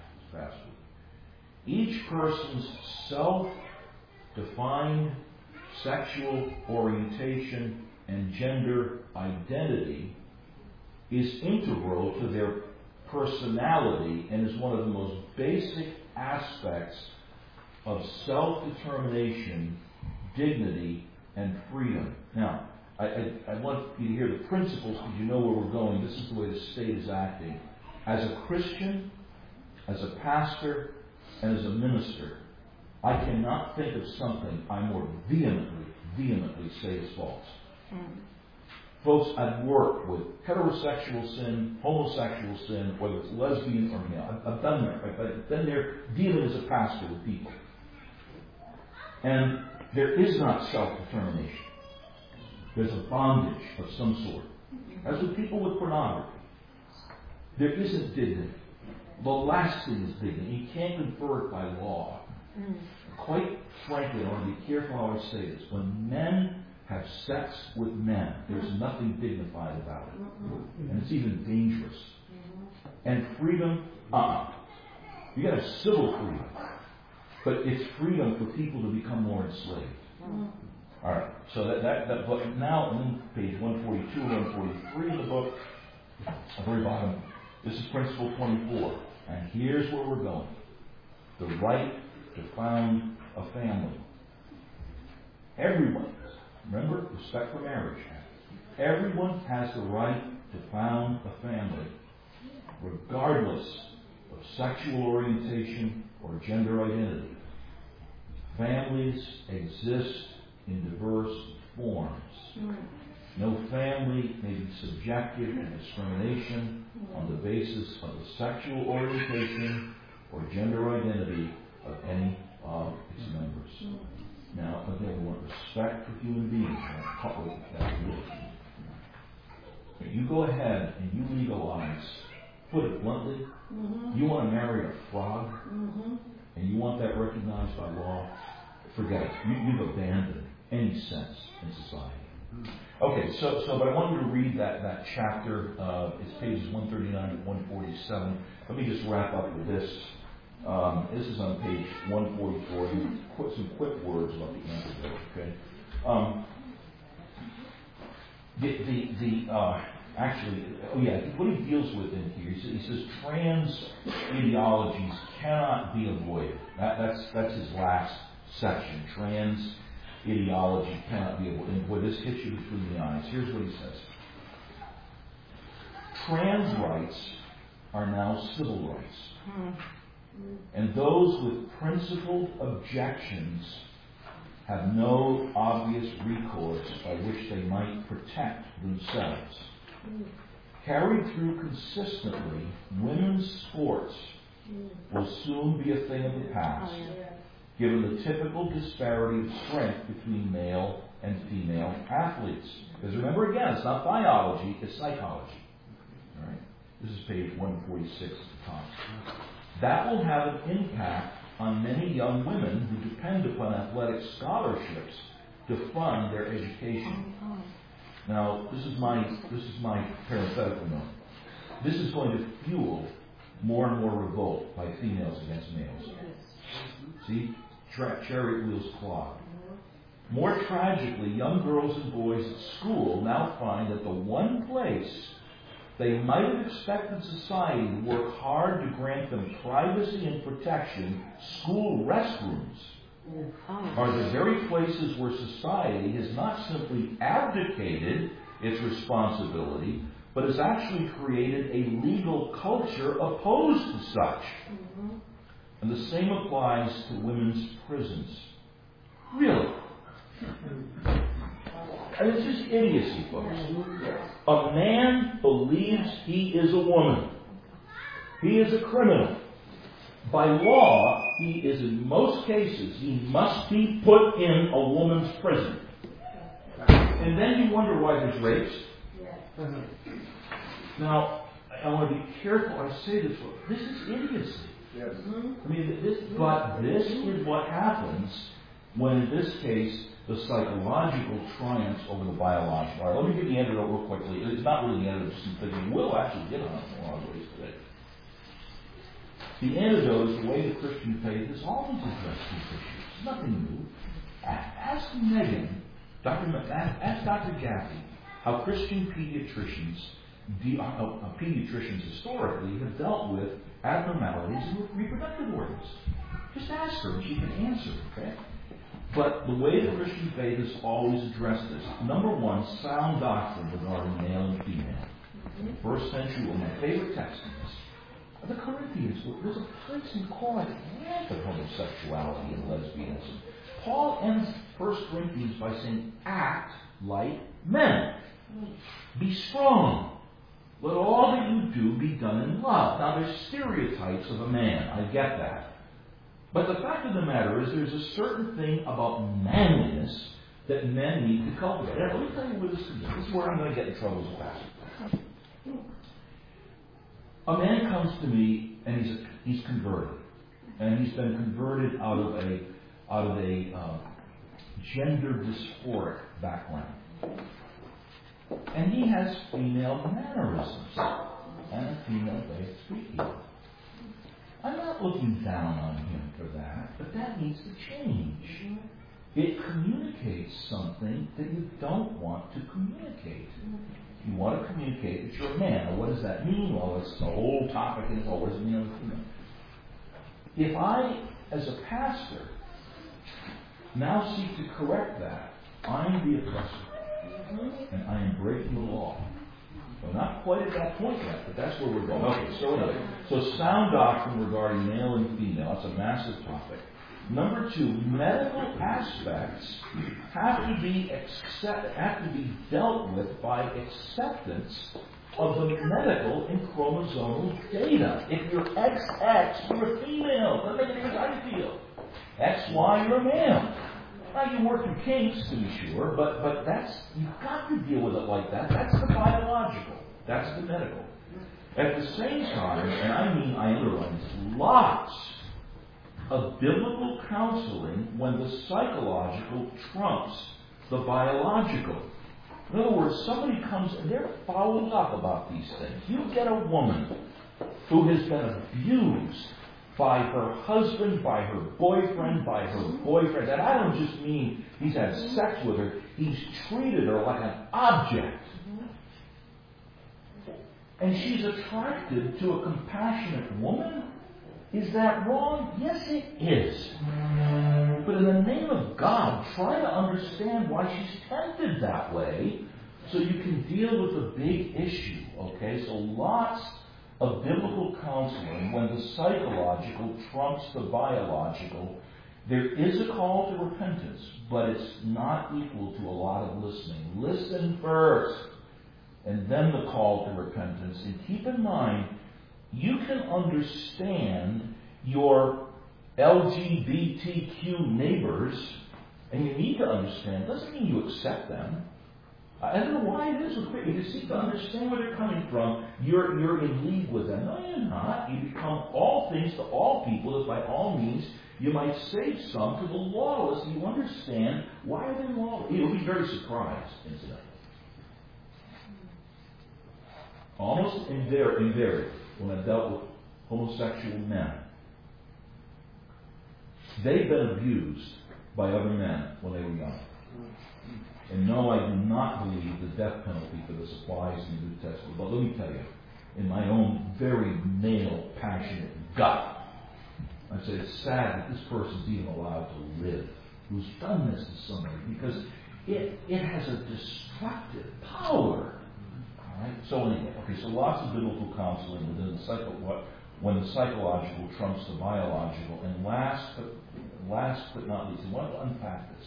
Each person's self-defined sexual orientation and gender identity is integral to their personality and is one of the most basic aspects of self-determination, dignity, and freedom. Now, I, I, I want you to hear the principles because you know where we're going. This is the way the state is acting. As a Christian, as a pastor, and as a minister, I cannot think of something I more vehemently, vehemently say is false. Mm. Folks, I've worked with heterosexual sin, homosexual sin, whether it's lesbian or male. I've, I've done that. I've, I've been there dealing as a pastor with people. And there is not self-determination. There's a bondage of some sort. As with people with pornography. There isn't dignity. The last thing is dignity. You can't confer it by law. Mm. Quite frankly, I want to be careful how I say this. When men have sex with men, there's nothing dignified about it. Mm-hmm. And it's even dangerous. Mm-hmm. And freedom, uh-uh. You got a civil freedom. But it's freedom for people to become more enslaved. Mm-hmm. All right, so that, that, that book, now on page one forty-two, one forty-three of the book, at the very bottom, this is principle twenty-four. And here's where we're going. The right to found a family. Everyone, remember, Respect for Marriage Act. Everyone has the right to found a family, regardless of sexual orientation or gender identity. Families exist in diverse forms. No family may be subjected to discrimination on the basis of the sexual orientation or gender identity of any of its members. Now, again, we want respect for human beings. You go ahead and you legalize, put it bluntly, mm-hmm. you want to marry a frog, mm-hmm. and you want that recognized by law, forget it. You, you've abandoned any sense in society. Okay, so, so but I want you to read that, that chapter. Uh, it's pages one thirty-nine to one forty-seven. Let me just wrap up with this. Um, this is on page one forty-four. Put some quick words about the antidote, okay? Um, the, the, the uh, actually, oh yeah, what he deals with in here, he says, he says trans ideologies cannot be avoided. That, that's, that's his last section. Trans ideology cannot be avoided. And boy, this hits you between the eyes. Here's what he says. Trans rights are now civil rights. Hmm. And those with principled objections have no obvious recourse by which they might protect themselves. carried through consistently, women's sports will soon be a thing of the past, given the typical disparity of strength between male and female athletes. Because remember again, it's not biology, it's psychology. All right? This is page one forty-six at the top. That will have an impact on many young women who depend upon athletic scholarships to fund their education. Now, this is my this is my parenthetical note. This is going to fuel more and more revolt by females against males. See, Tra- chariot wheels clog. More tragically, young girls and boys at school now find that the one place they might have expected society to work hard to grant them privacy and protection, school restrooms, are the very places where society has not simply abdicated its responsibility, but has actually created a legal culture opposed to such. Mm-hmm. And the same applies to women's prisons. Really? And it's just idiocy, folks. A man believes he is a woman. He is a criminal. By law, he is in most cases, he must be put in a woman's prison. And then you wonder why there's rapes. Now, I want to be careful. I say this, this is idiocy. Yes. I mean, this, but this is what happens when, in this case, the psychological triumphs over the biological. All right, let me give the antidote real quickly. It's not really the antidote, because we will actually get on it in a lot of ways today. The antidote is the way the Christian faith has always addressed these issues. It's nothing new. Ask Megan, Doctor ask Doctor Jaffe, how Christian pediatricians, de- uh, uh, pediatricians historically have dealt with abnormalities and with reproductive organs. Just ask her, and she can answer. Okay. But the way the Christian faith has always addressed this, number one, sound doctrine regarding male and female. In the first century, one of my favorite texts in this, the Corinthians, there's a place in Corinth rampant homosexuality and lesbianism. Paul ends First Corinthians by saying, act like men. Be strong. Let all that you do be done in love. Now, there's stereotypes of a man. I get that. But the fact of the matter is there's a certain thing about manliness that men need to cultivate. Now, let me tell you what this is. This is where I'm going to get in trouble as a pastor. A man comes to me and he's he's converted, and he's been converted out of a out of a uh, gender dysphoric background, and he has female mannerisms and a female way of speaking. I'm not looking down on him for that, but that needs to change. It communicates something that you don't want to communicate. You want to communicate that you're a man. Now, what does that mean? Well, it's the whole topic, and oh, what does it mean on the female? If I, as a pastor, now seek to correct that, I am the oppressor, and I am breaking the law. Well, not quite at that point yet, but that's where we're going. Okay, so another. So sound doctrine regarding male and female, that's a massive topic. Number two, medical aspects have to be accept, have to be dealt with by acceptance of the medical and chromosomal data. If you're X X, you're a female. Doesn't make any difference how you feel. X Y, you're a male. Now you work your kinks to be sure, but but that's you've got to deal with it like that. That's the biological. That's the medical. At the same time, and I mean I underline this, lots of biblical counseling when the psychological trumps the biological. In other words, somebody comes and they're fouled up about these things. You get a woman who has been abused by her husband, by her boyfriend, by her boyfriend. And I don't just mean he's had sex with her. He's treated her like an object. And she's attracted to a compassionate woman? Is that wrong? Yes, it is. But in the name of God, try to understand why she's tempted that way so you can deal with the big issue. Okay? So lots of biblical counseling when the psychological trumps the biological. There is a call to repentance, but it's not equal to a lot of listening. Listen first. and then the call to repentance. And keep in mind, you can understand your L G B T Q neighbors, and you need to understand. It doesn't mean you accept them. I don't know why it is with Christians. You just need to understand where they're coming from. You're, you're in league with them. No, you're not. You become all things to all people, as by all means you might save some to the lawless. You understand why are they lawless. You'll be very surprised, incidentally. Almost invariably, when I've dealt with homosexual men, they've been abused by other men when they were young. And no, I do not believe the death penalty for this applies in the New Testament. But let me tell you, in my own very male, passionate gut, I say it's sad that this person's even allowed to live, who's done this to somebody, because it it has a destructive power. All right. So anyway, okay. So lots of biblical counseling within the psycho what when the psychological trumps the biological. And last but last but not least, I want to unpack this.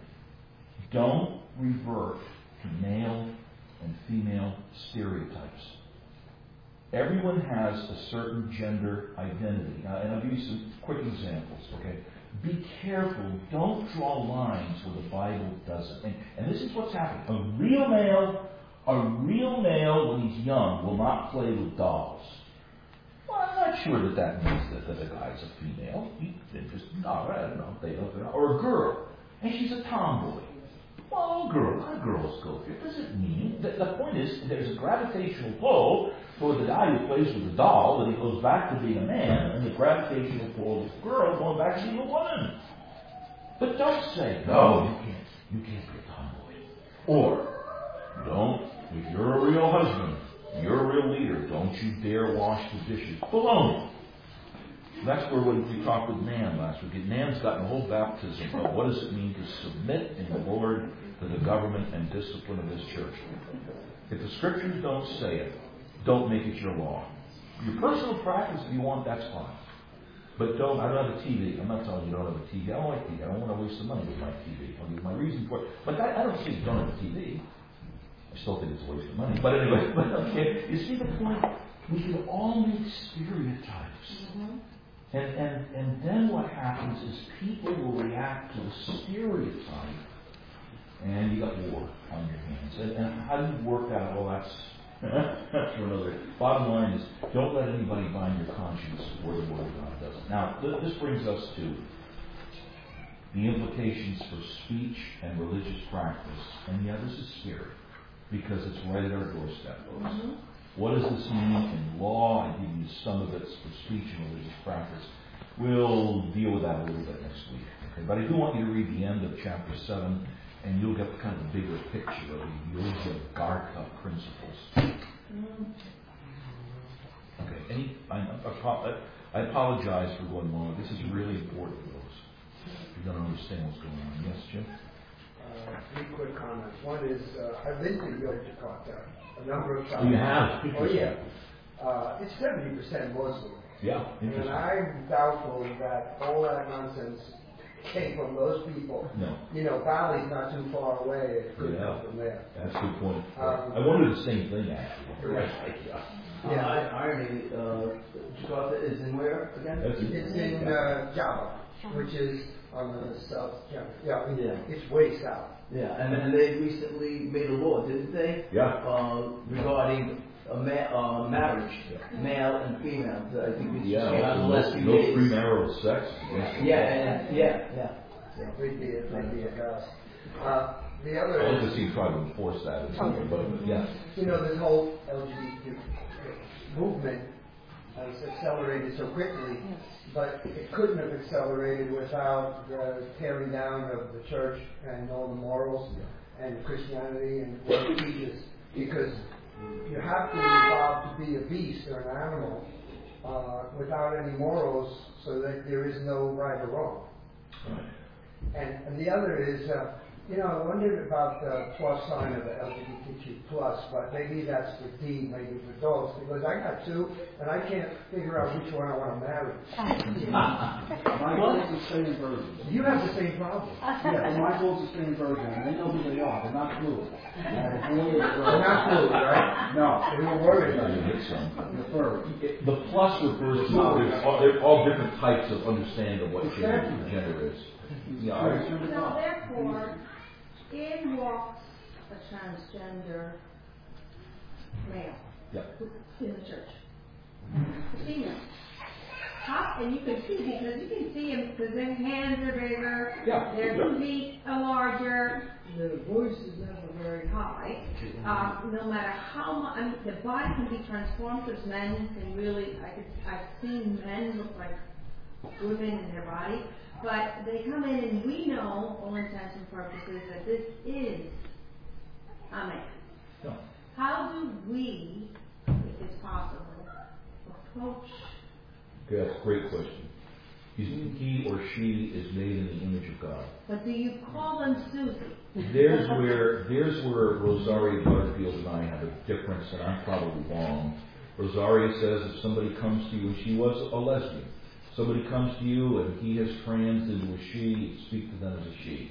Don't revert to male and female stereotypes. Everyone has a certain gender identity. Now, and I'll give you some quick examples, okay? Be careful. Don't draw lines where the Bible doesn't. And, and this is what's happening. A real male, a real male when he's young will not play with dolls. Well, I'm not sure that that means that, that the guy's a female. He, they just, no, I don't know. They don't, or a girl, and she's a tomboy. Well, girl, a lot of girls go through. It doesn't mean that the point is there's a gravitational pull toward the guy who plays with the doll that he goes back to being a man, and the gravitational pull of the girl going back to being a woman. But don't say, no, you can't, you can't be a tomboy. Or, don't, if you're a real husband, you're a real leader, don't you dare wash the dishes. Baloney. That's where we talked with Nan last week. Nan's gotten a whole baptism of what does it mean to submit in the Lord to the government and discipline of His church. If the Scriptures don't say it, don't make it your law. Your personal practice, if you want, that's fine. But don't, I don't have a T V. I'm not telling you don't have a T V. I don't like T V. I don't want to waste the money with my T V. I'll give my reason for it. But I, I don't see you don't have a T V. I still think it's a waste of money. But anyway, but okay. You see the point? We can all make stereotypes. Mm-hmm. And, and and then what happens is people will react to a stereotype, and you got war on your hands. And, and how do you work out? Well, that's that's for another. Bottom line is, don't let anybody bind your conscience where the Word of God doesn't. Now, th- this brings us to the implications for speech and religious practice. And yeah, this is scary because it's right at our doorstep, folks. Mm-hmm. What does this mean in law? I give you some of it for speech and religious practice. We'll deal with that a little bit next week. Okay? But I do want you to read the end of chapter seven, and you'll get kind of a bigger picture of the Yoga-Gartha principles. Okay. Any? I, I, I apologize for going long. This is really important, folks. You don't understand what's going on. Yes, Jim? Uh, three quick comments. One is, uh, I've been to Yoga-Gartha a number of times. Oh, you have? Oh, yeah. Uh, it's seventy percent Muslim. Yeah, and I'm doubtful that all that nonsense came from those people. No. You know, Bali's not too far away. It could yeah. come from there. That's a good point. Um, I wondered the same thing, actually. Right. yeah. Yeah, uh, irony. Uh, Jakarta is in where again? That's it's in uh, Java, which is on the south. Yeah, yeah, yeah. It's way south. Yeah, and then they recently made a law, didn't they? Yeah. Uh, regarding a ma- uh, marriage, yeah. male and female. I think it's yeah. yeah, No, less no premarital sex. Yeah, and, yeah, yeah. Yeah, maybe it, maybe it does. Uh, the other I'll is, just see try to enforce that or something, but yeah. You know, this whole L G B T movement has accelerated so quickly, but it couldn't have accelerated without the tearing down of the church and all the morals and Christianity and what it teaches. Because you have to evolve to be a beast or an animal uh, without any morals, so that there is no right or wrong. Right. And, and the other is, uh, You know, I wondered about the plus sign of the L G B T Q plus, but maybe that's for D, maybe for adults, because I got two, and I can't figure out which one I want to marry. My goals the same version. You have the same problem. Yeah, my goals the same version, and they know who they are. They're not fluid. They're not fluid, right? No, They were worried No, about you it. hit some. they're furry. The plus refers to, there's all, there are all different types of understanding of what gender, gender is. Yeah, I, So therefore, in walks a transgender male yeah. in the church. Female. How, and you can see, because you can see him, because their hands are bigger, Yeah, their yeah. feet are larger, the voice is never very high. Um, no matter how much, I mean, the body can be transformed, because men can really, I could, I've seen men look like women in their body. But they come in and we know, all intents and purposes, that this is a man. No. How do we, if it's possible, approach? Okay, that's a great question. He's, he or she is made in the image of God. But do you call them Susie? There's where there's where Rosaria Butterfield and I have a difference, and I'm probably wrong. Rosaria says if somebody comes to you, and she was a lesbian, somebody comes to you and he has trans into a she, you speak to them as a she.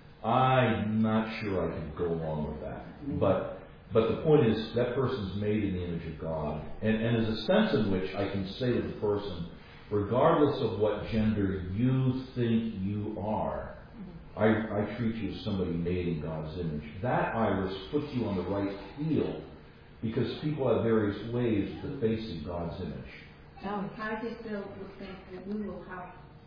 I'm not sure I can go along with that. But but the point is that person's made in the image of God. And, and there's a sense in which I can say to the person, regardless of what gender you think you are, I, I treat you as somebody made in God's image. That, Iris, puts you on the right field because people have various ways to facing God's image. Um, I just still would think that we will have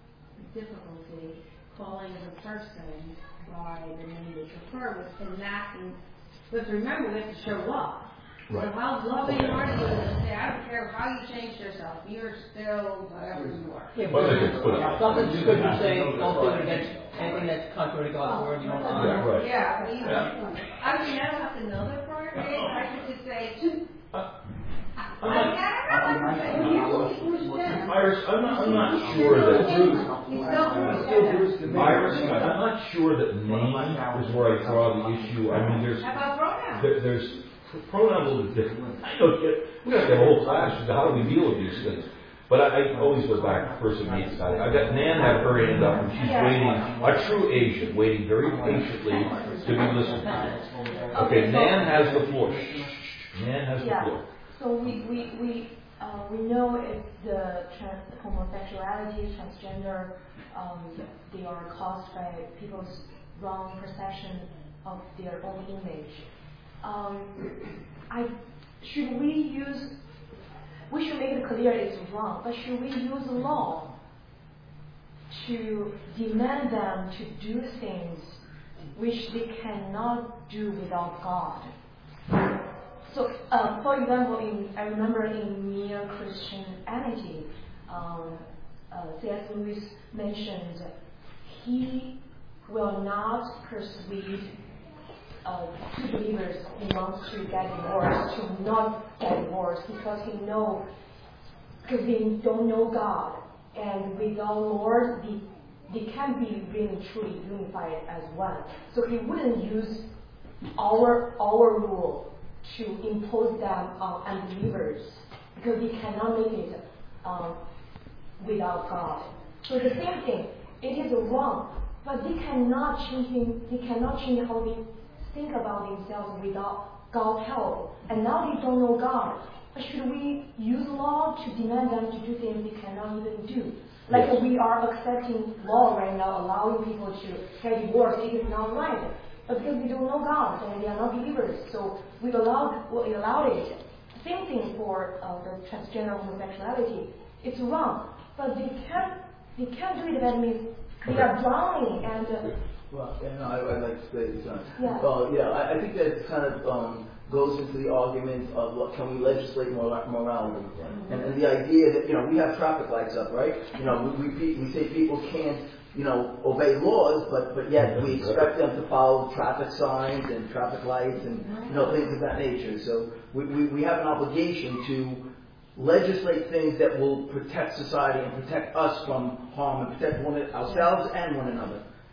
difficulty calling the person by the name they prefer with enacting. But remember, we have to show love. Right. So how loving are you to say, I don't care how you changed yourself, you're still whatever you are. Yeah, Well, but they can put it- something you could be saying, don't do it against anything that's contrary to God's word, you don't honor. Yeah, right. Yeah, you Yeah. I mean, I don't have to know their prior name, I could just say, to, Uh, I mean, I don't know what to say. You push them. Iris, I'm not, I'm not sure that You still push them. Iris, I'm not sure that name is where I draw the issue. I mean, there's How about pronouns? there, there's pronouns a little different. I don't get. We got to have a whole class as to how do we deal with these things. But I, I always go back to person meets guy. I got Nan had her hand up and she's waiting, a true Asian, waiting very patiently to be listened to. Okay, Nan has the floor. Nan has the Yeah. floor. So we we we uh, we know if the trans homosexuality, transgender, um, they are caused by people's wrong perception of their own image. Um, I should we use we should make it clear it's wrong, but should we use law to demand them to do things which they cannot do without God? So, uh, for example, in, I remember in Mere Christianity, um, uh, C S Lewis mentioned he will not persuade uh, two believers he wants to get divorced to not get divorced because he know because they don't know God, and without Lord, they, they can't be really truly unified as one. So he wouldn't use our our rule to impose them on unbelievers because we cannot make it um, without God. So the same thing, it is wrong, but they cannot change him, they cannot change how they think about themselves without God's help. And now they don't know God. But should we use law to demand them to do things they cannot even do? Like Yes. we are accepting law right now, allowing people to get divorced. It is not right. But because we don't know God and they are not believers, so we allowed we allowed it. Same thing for uh, the transgender homosexuality. It's wrong, but they can't they can't do it. That means they are blind and. Uh, Well, yeah, no, I, I'd like to say this. Uh, Yeah. uh, yeah, I, I think that kind of um, goes into the argument of what can we legislate mor- morality, and, and the idea that you know we have traffic lights up, right? You know, we we, pe- we say people can't you know obey laws, but but yet we expect them to follow traffic signs and traffic lights and you know things of that nature. So we we, we have an obligation to legislate things that will protect society and protect us from harm and protect one ourselves and one another.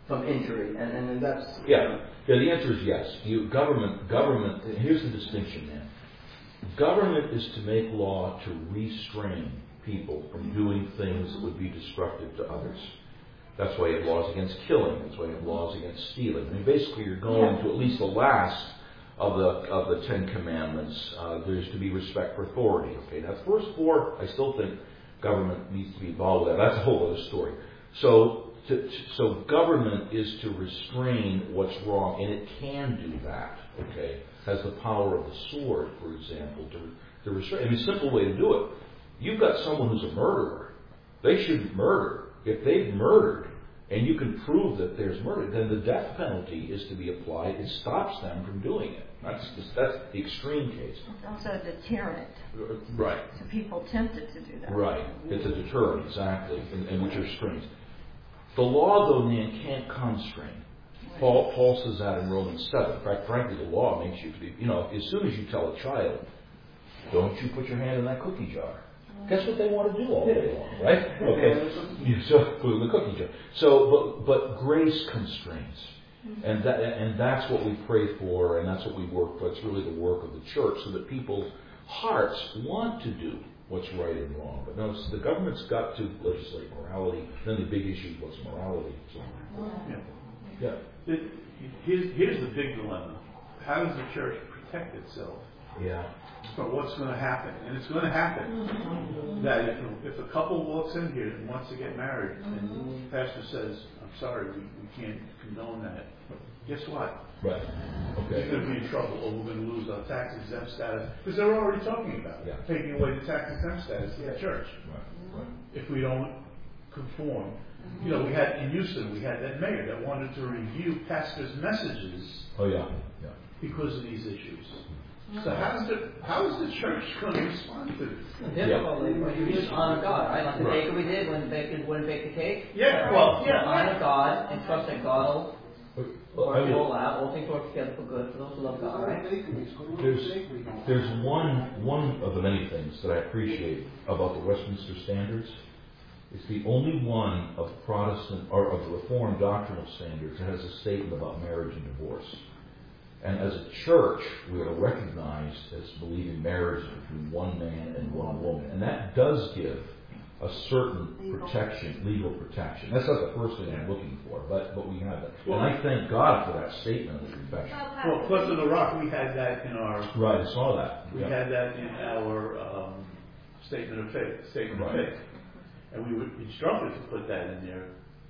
from injury, and and, and that's Yeah. Yeah. The answer is yes. You government government. Here's the distinction, man. Government is to make law to restrain people from doing things that would be destructive to others. That's why you have laws against killing. That's why you have laws against stealing. I mean, basically, you're going to at least the last of the of the Ten Commandments. Uh, there's to be respect for authority. Okay, now the first four, I still think government needs to be involved with that. That's a whole other story. So, to, so government is to restrain what's wrong, and it can do that. Okay, has the power of the sword, for example, to to restrain. I mean, a simple way to do it. You've got someone who's a murderer. They shouldn't murder. If they've murdered, and you can prove that there's murder, then the death penalty is to be applied. It stops them from doing it. That's that's the extreme case. It's also a deterrent. Right. So people tempted to do that. Right. It's a deterrent, exactly, and, and which restrains. The law, though, man, can't constrain. Right. Paul, Paul says that in Romans seven. In fact, frankly, the law makes you to be, you know, as soon as you tell a child, don't you put your hand in that cookie jar. Guess what they want to do all day long, right? Okay, you so put in the cookie jar. So, but but grace constrains, and that and that's what we pray for, and that's what we work for. It's really the work of the church, so that people's hearts want to do what's right and wrong. But notice the government's got to legislate morality. Then the big issue is what's morality. So, Yeah. yeah. It, here's, here's the big dilemma: how does the church protect itself? Yeah. But what's going to happen? And it's going to happen. That if, if a couple walks in here and wants to get married, and the pastor says, I'm sorry, we, we can't condone that. Guess what? Right. Okay. We're going to be in trouble, or we're going to lose our tax exempt status. Because they're already talking about it, Yeah. taking away the tax exempt status of the church. Right. Right. If we don't conform. You know, we had, in Houston, we had that mayor that wanted to review pastors' messages Oh, yeah. Yeah. because of these issues. So how's the how is the church going to respond to this? Difficultly, when you just honor God, right? Like the Right. baker we did when the baker wouldn't bake the cake. Yeah, well, yeah. Honor God and trust that God will Well, I work it will- all out. All things work together for good for those who love God, right? There's, there's one one of the many things that I appreciate about the Westminster Standards. It's the only one of Protestant or of the Reformed doctrinal standards that has a statement about marriage and divorce. And as a church, we are recognized as believing marriage between one man and one woman. And that does give a certain protection, legal protection. That's not the first thing I'm looking for, but, but we have that. And I thank God for that statement of the confession. Well, Cliffs of the Rock, we had that in our Right, I saw that. we Yeah. had that in our um, statement of faith, statement Right. of faith, and we were instructed to put that in there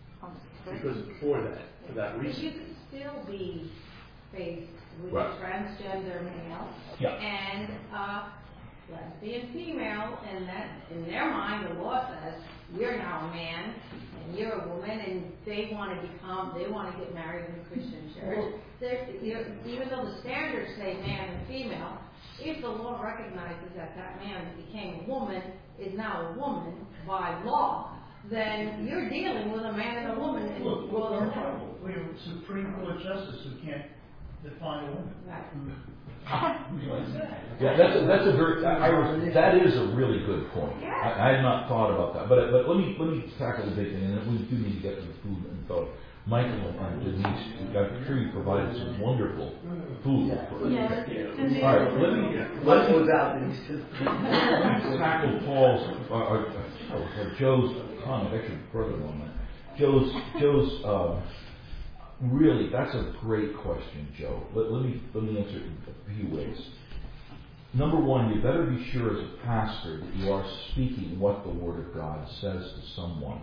because for that, for that But reason. you could still be faced with Right. a transgender male Yeah. and a lesbian female, and that in their mind the law says you're now a man and you're a woman, and they want to become, they want to get married in a Christian church. They're- you're- Even though the standards say man and female, if the law recognizes that that man that became a woman is now a woman by law, then you're dealing with a man and a woman. And Look, well, look, our trouble. We have a Supreme Court justice who can't define a woman. right. Yeah, that's a, that's a very I, I, that is a really good point. I, I had not thought about that, but but let me let me tackle the big thing, and then we do need to get to the food and thought. Michael and Denise, I'm sure you provided some wonderful food. For Yes. All right, let me What goes out in these let me tackle Paul's or, or, or Joe's comment. Actually, further on that, Joe's Joe's. Um, Really, that's a great question, Joe. Let, let me let me answer it in a few ways. Number one, you better be sure as a pastor that you are speaking what the Word of God says to someone.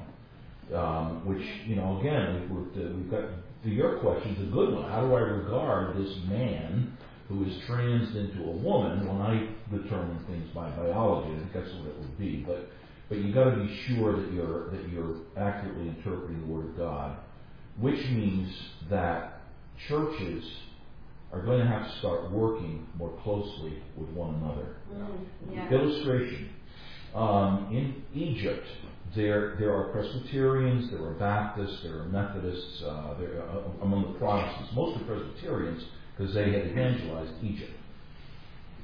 Um, which, you know, again, we've, we've got your question's a good one. How do I regard this man who is trans into a woman when I determine things by biology? I think that's what it would be. But but you got to be sure that you're that you're accurately interpreting the Word of God. Which means that churches are going to have to start working more closely with one another. Mm, yeah. Illustration. Um, in Egypt, there there are Presbyterians, there are Baptists, there are Methodists, uh, there are, uh, among the Protestants. Most are Presbyterians because they had evangelized Egypt.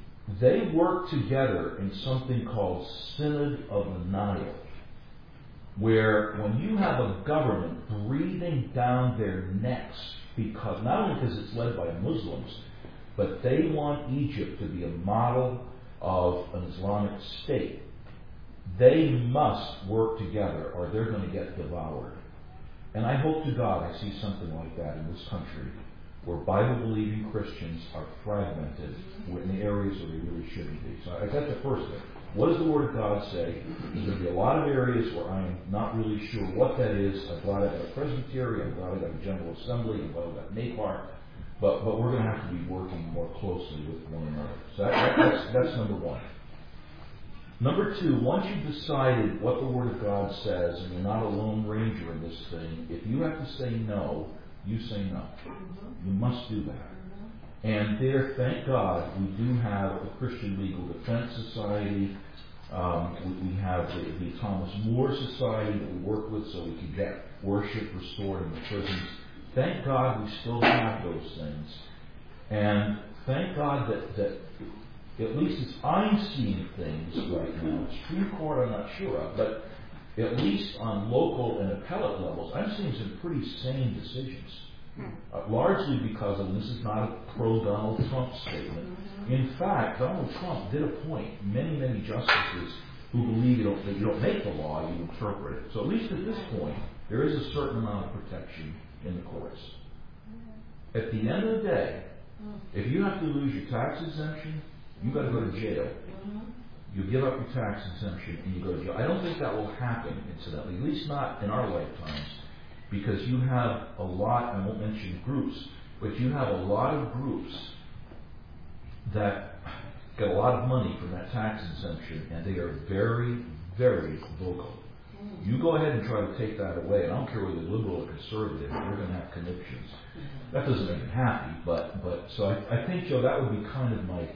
They worked together in something called Synod of the Nile. where when you have a government breathing down their necks, because not only because it's led by Muslims, but they want Egypt to be a model of an Islamic state, they must work together or they're going to get devoured. And I hope to God I see something like that in this country, where Bible-believing Christians are fragmented in the areas where they really shouldn't be. So that's the first thing. What does the Word of God say? There's going to be a lot of areas where I'm not really sure what that is. I'm glad I got a Presbytery, I'm glad I got a General Assembly, I'm glad I got NAPAR, but, but we're going to have to be working more closely with one another. So that, that, that's, that's number one. Number two, once you've decided what the Word of God says, and you're not a lone ranger in this thing, if you have to say no, you say no. You must do that. And there, thank God, we do have a Christian Legal Defense Society. Um, we, we have the, the Thomas More Society that we work with so we can get worship restored in the prisons. Thank God we still have those things. And thank God that, that at least as I'm seeing things right now, Supreme Court I'm not sure of, but at least on local and appellate levels, I'm seeing some pretty sane decisions. Uh, largely because, and this is not a pro-Donald Trump statement, in fact, Donald Trump did appoint many, many justices who believe you don't, that you don't make the law, you interpret it. So at least at this point, there is a certain amount of protection in the courts. At the end of the day, if you have to lose your tax exemption, you've got to go to jail. You give up your tax exemption and you go to jail. I don't think that will happen, incidentally, at least not in our lifetimes. Because you have a lot, I won't mention groups, but you have a lot of groups that get a lot of money from that tax exemption, and they are very, very vocal. You go ahead and try to take that away, and I don't care whether you're liberal or conservative, you're going to have conniptions. That doesn't make me happy, but, but so I, I think, Joe, that would be kind of my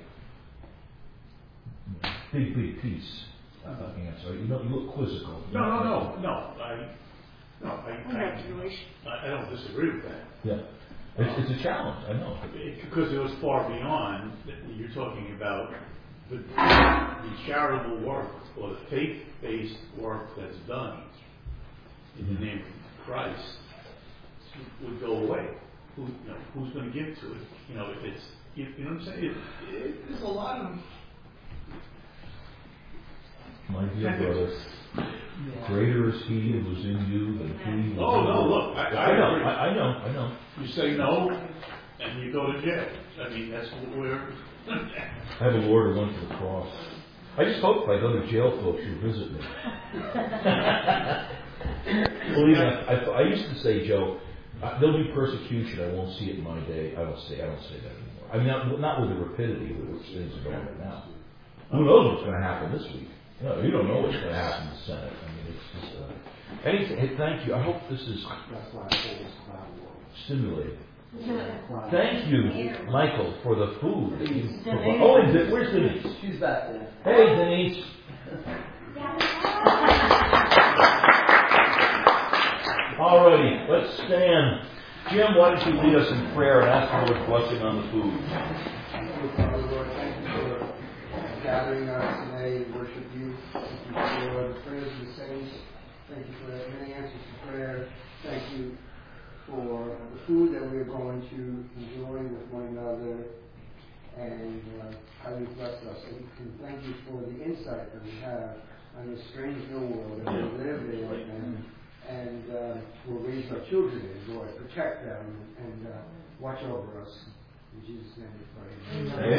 big, big piece uh, answer. You, know, you look quizzical. No, no, no, no. I, No, I, I, I don't disagree with that. Yeah, it's, it's a challenge. I know it, because it was far beyond. You're talking about the, the charitable work or the faith-based work that's done in the name of Christ would go away. Who, you know, who's going to give to it? You know, if it's, you, you know what I'm saying? It, it, there's a lot of. My dear brother. Greater is He who is in you than He who is Oh, in no, you. look, I, I, I know, agree. I, I know, I know. You say no, and you go to jail. I mean, that's what we're... I have a Lord who went to the cross. I just hope if I go to jail, folks, you'll visit me. Believe me, I, I, I used to say, Joe, uh, there'll be persecution. I won't see it in my day. I don't say, I don't say that anymore. I mean, not, not with the rapidity with which things are going right now. Who knows what's going to happen this week? No, you don't know what's going to happen in the Senate. I mean, it's just uh, anything. Hey, thank you. I hope this is stimulating. Thank you, Michael, for the food. That you provided. Oh, and De- where's Denise? She's back there. Hey, Denise. Alrighty, let's stand. Jim, why don't you lead us in prayer and ask the Lord's blessing on the food? Father, Lord, thank you for gathering us today and worship you. Thank you for the prayers of the saints. Thank you for the many answers to prayer. Thank you for the food that we're going to enjoy with one another and uh, how you bless us. And thank you for the insight that we have on this strange new world that we live in and, and uh, we'll raise our children in, Lord. Protect them and uh, watch over us. In Jesus' name we pray. Amen.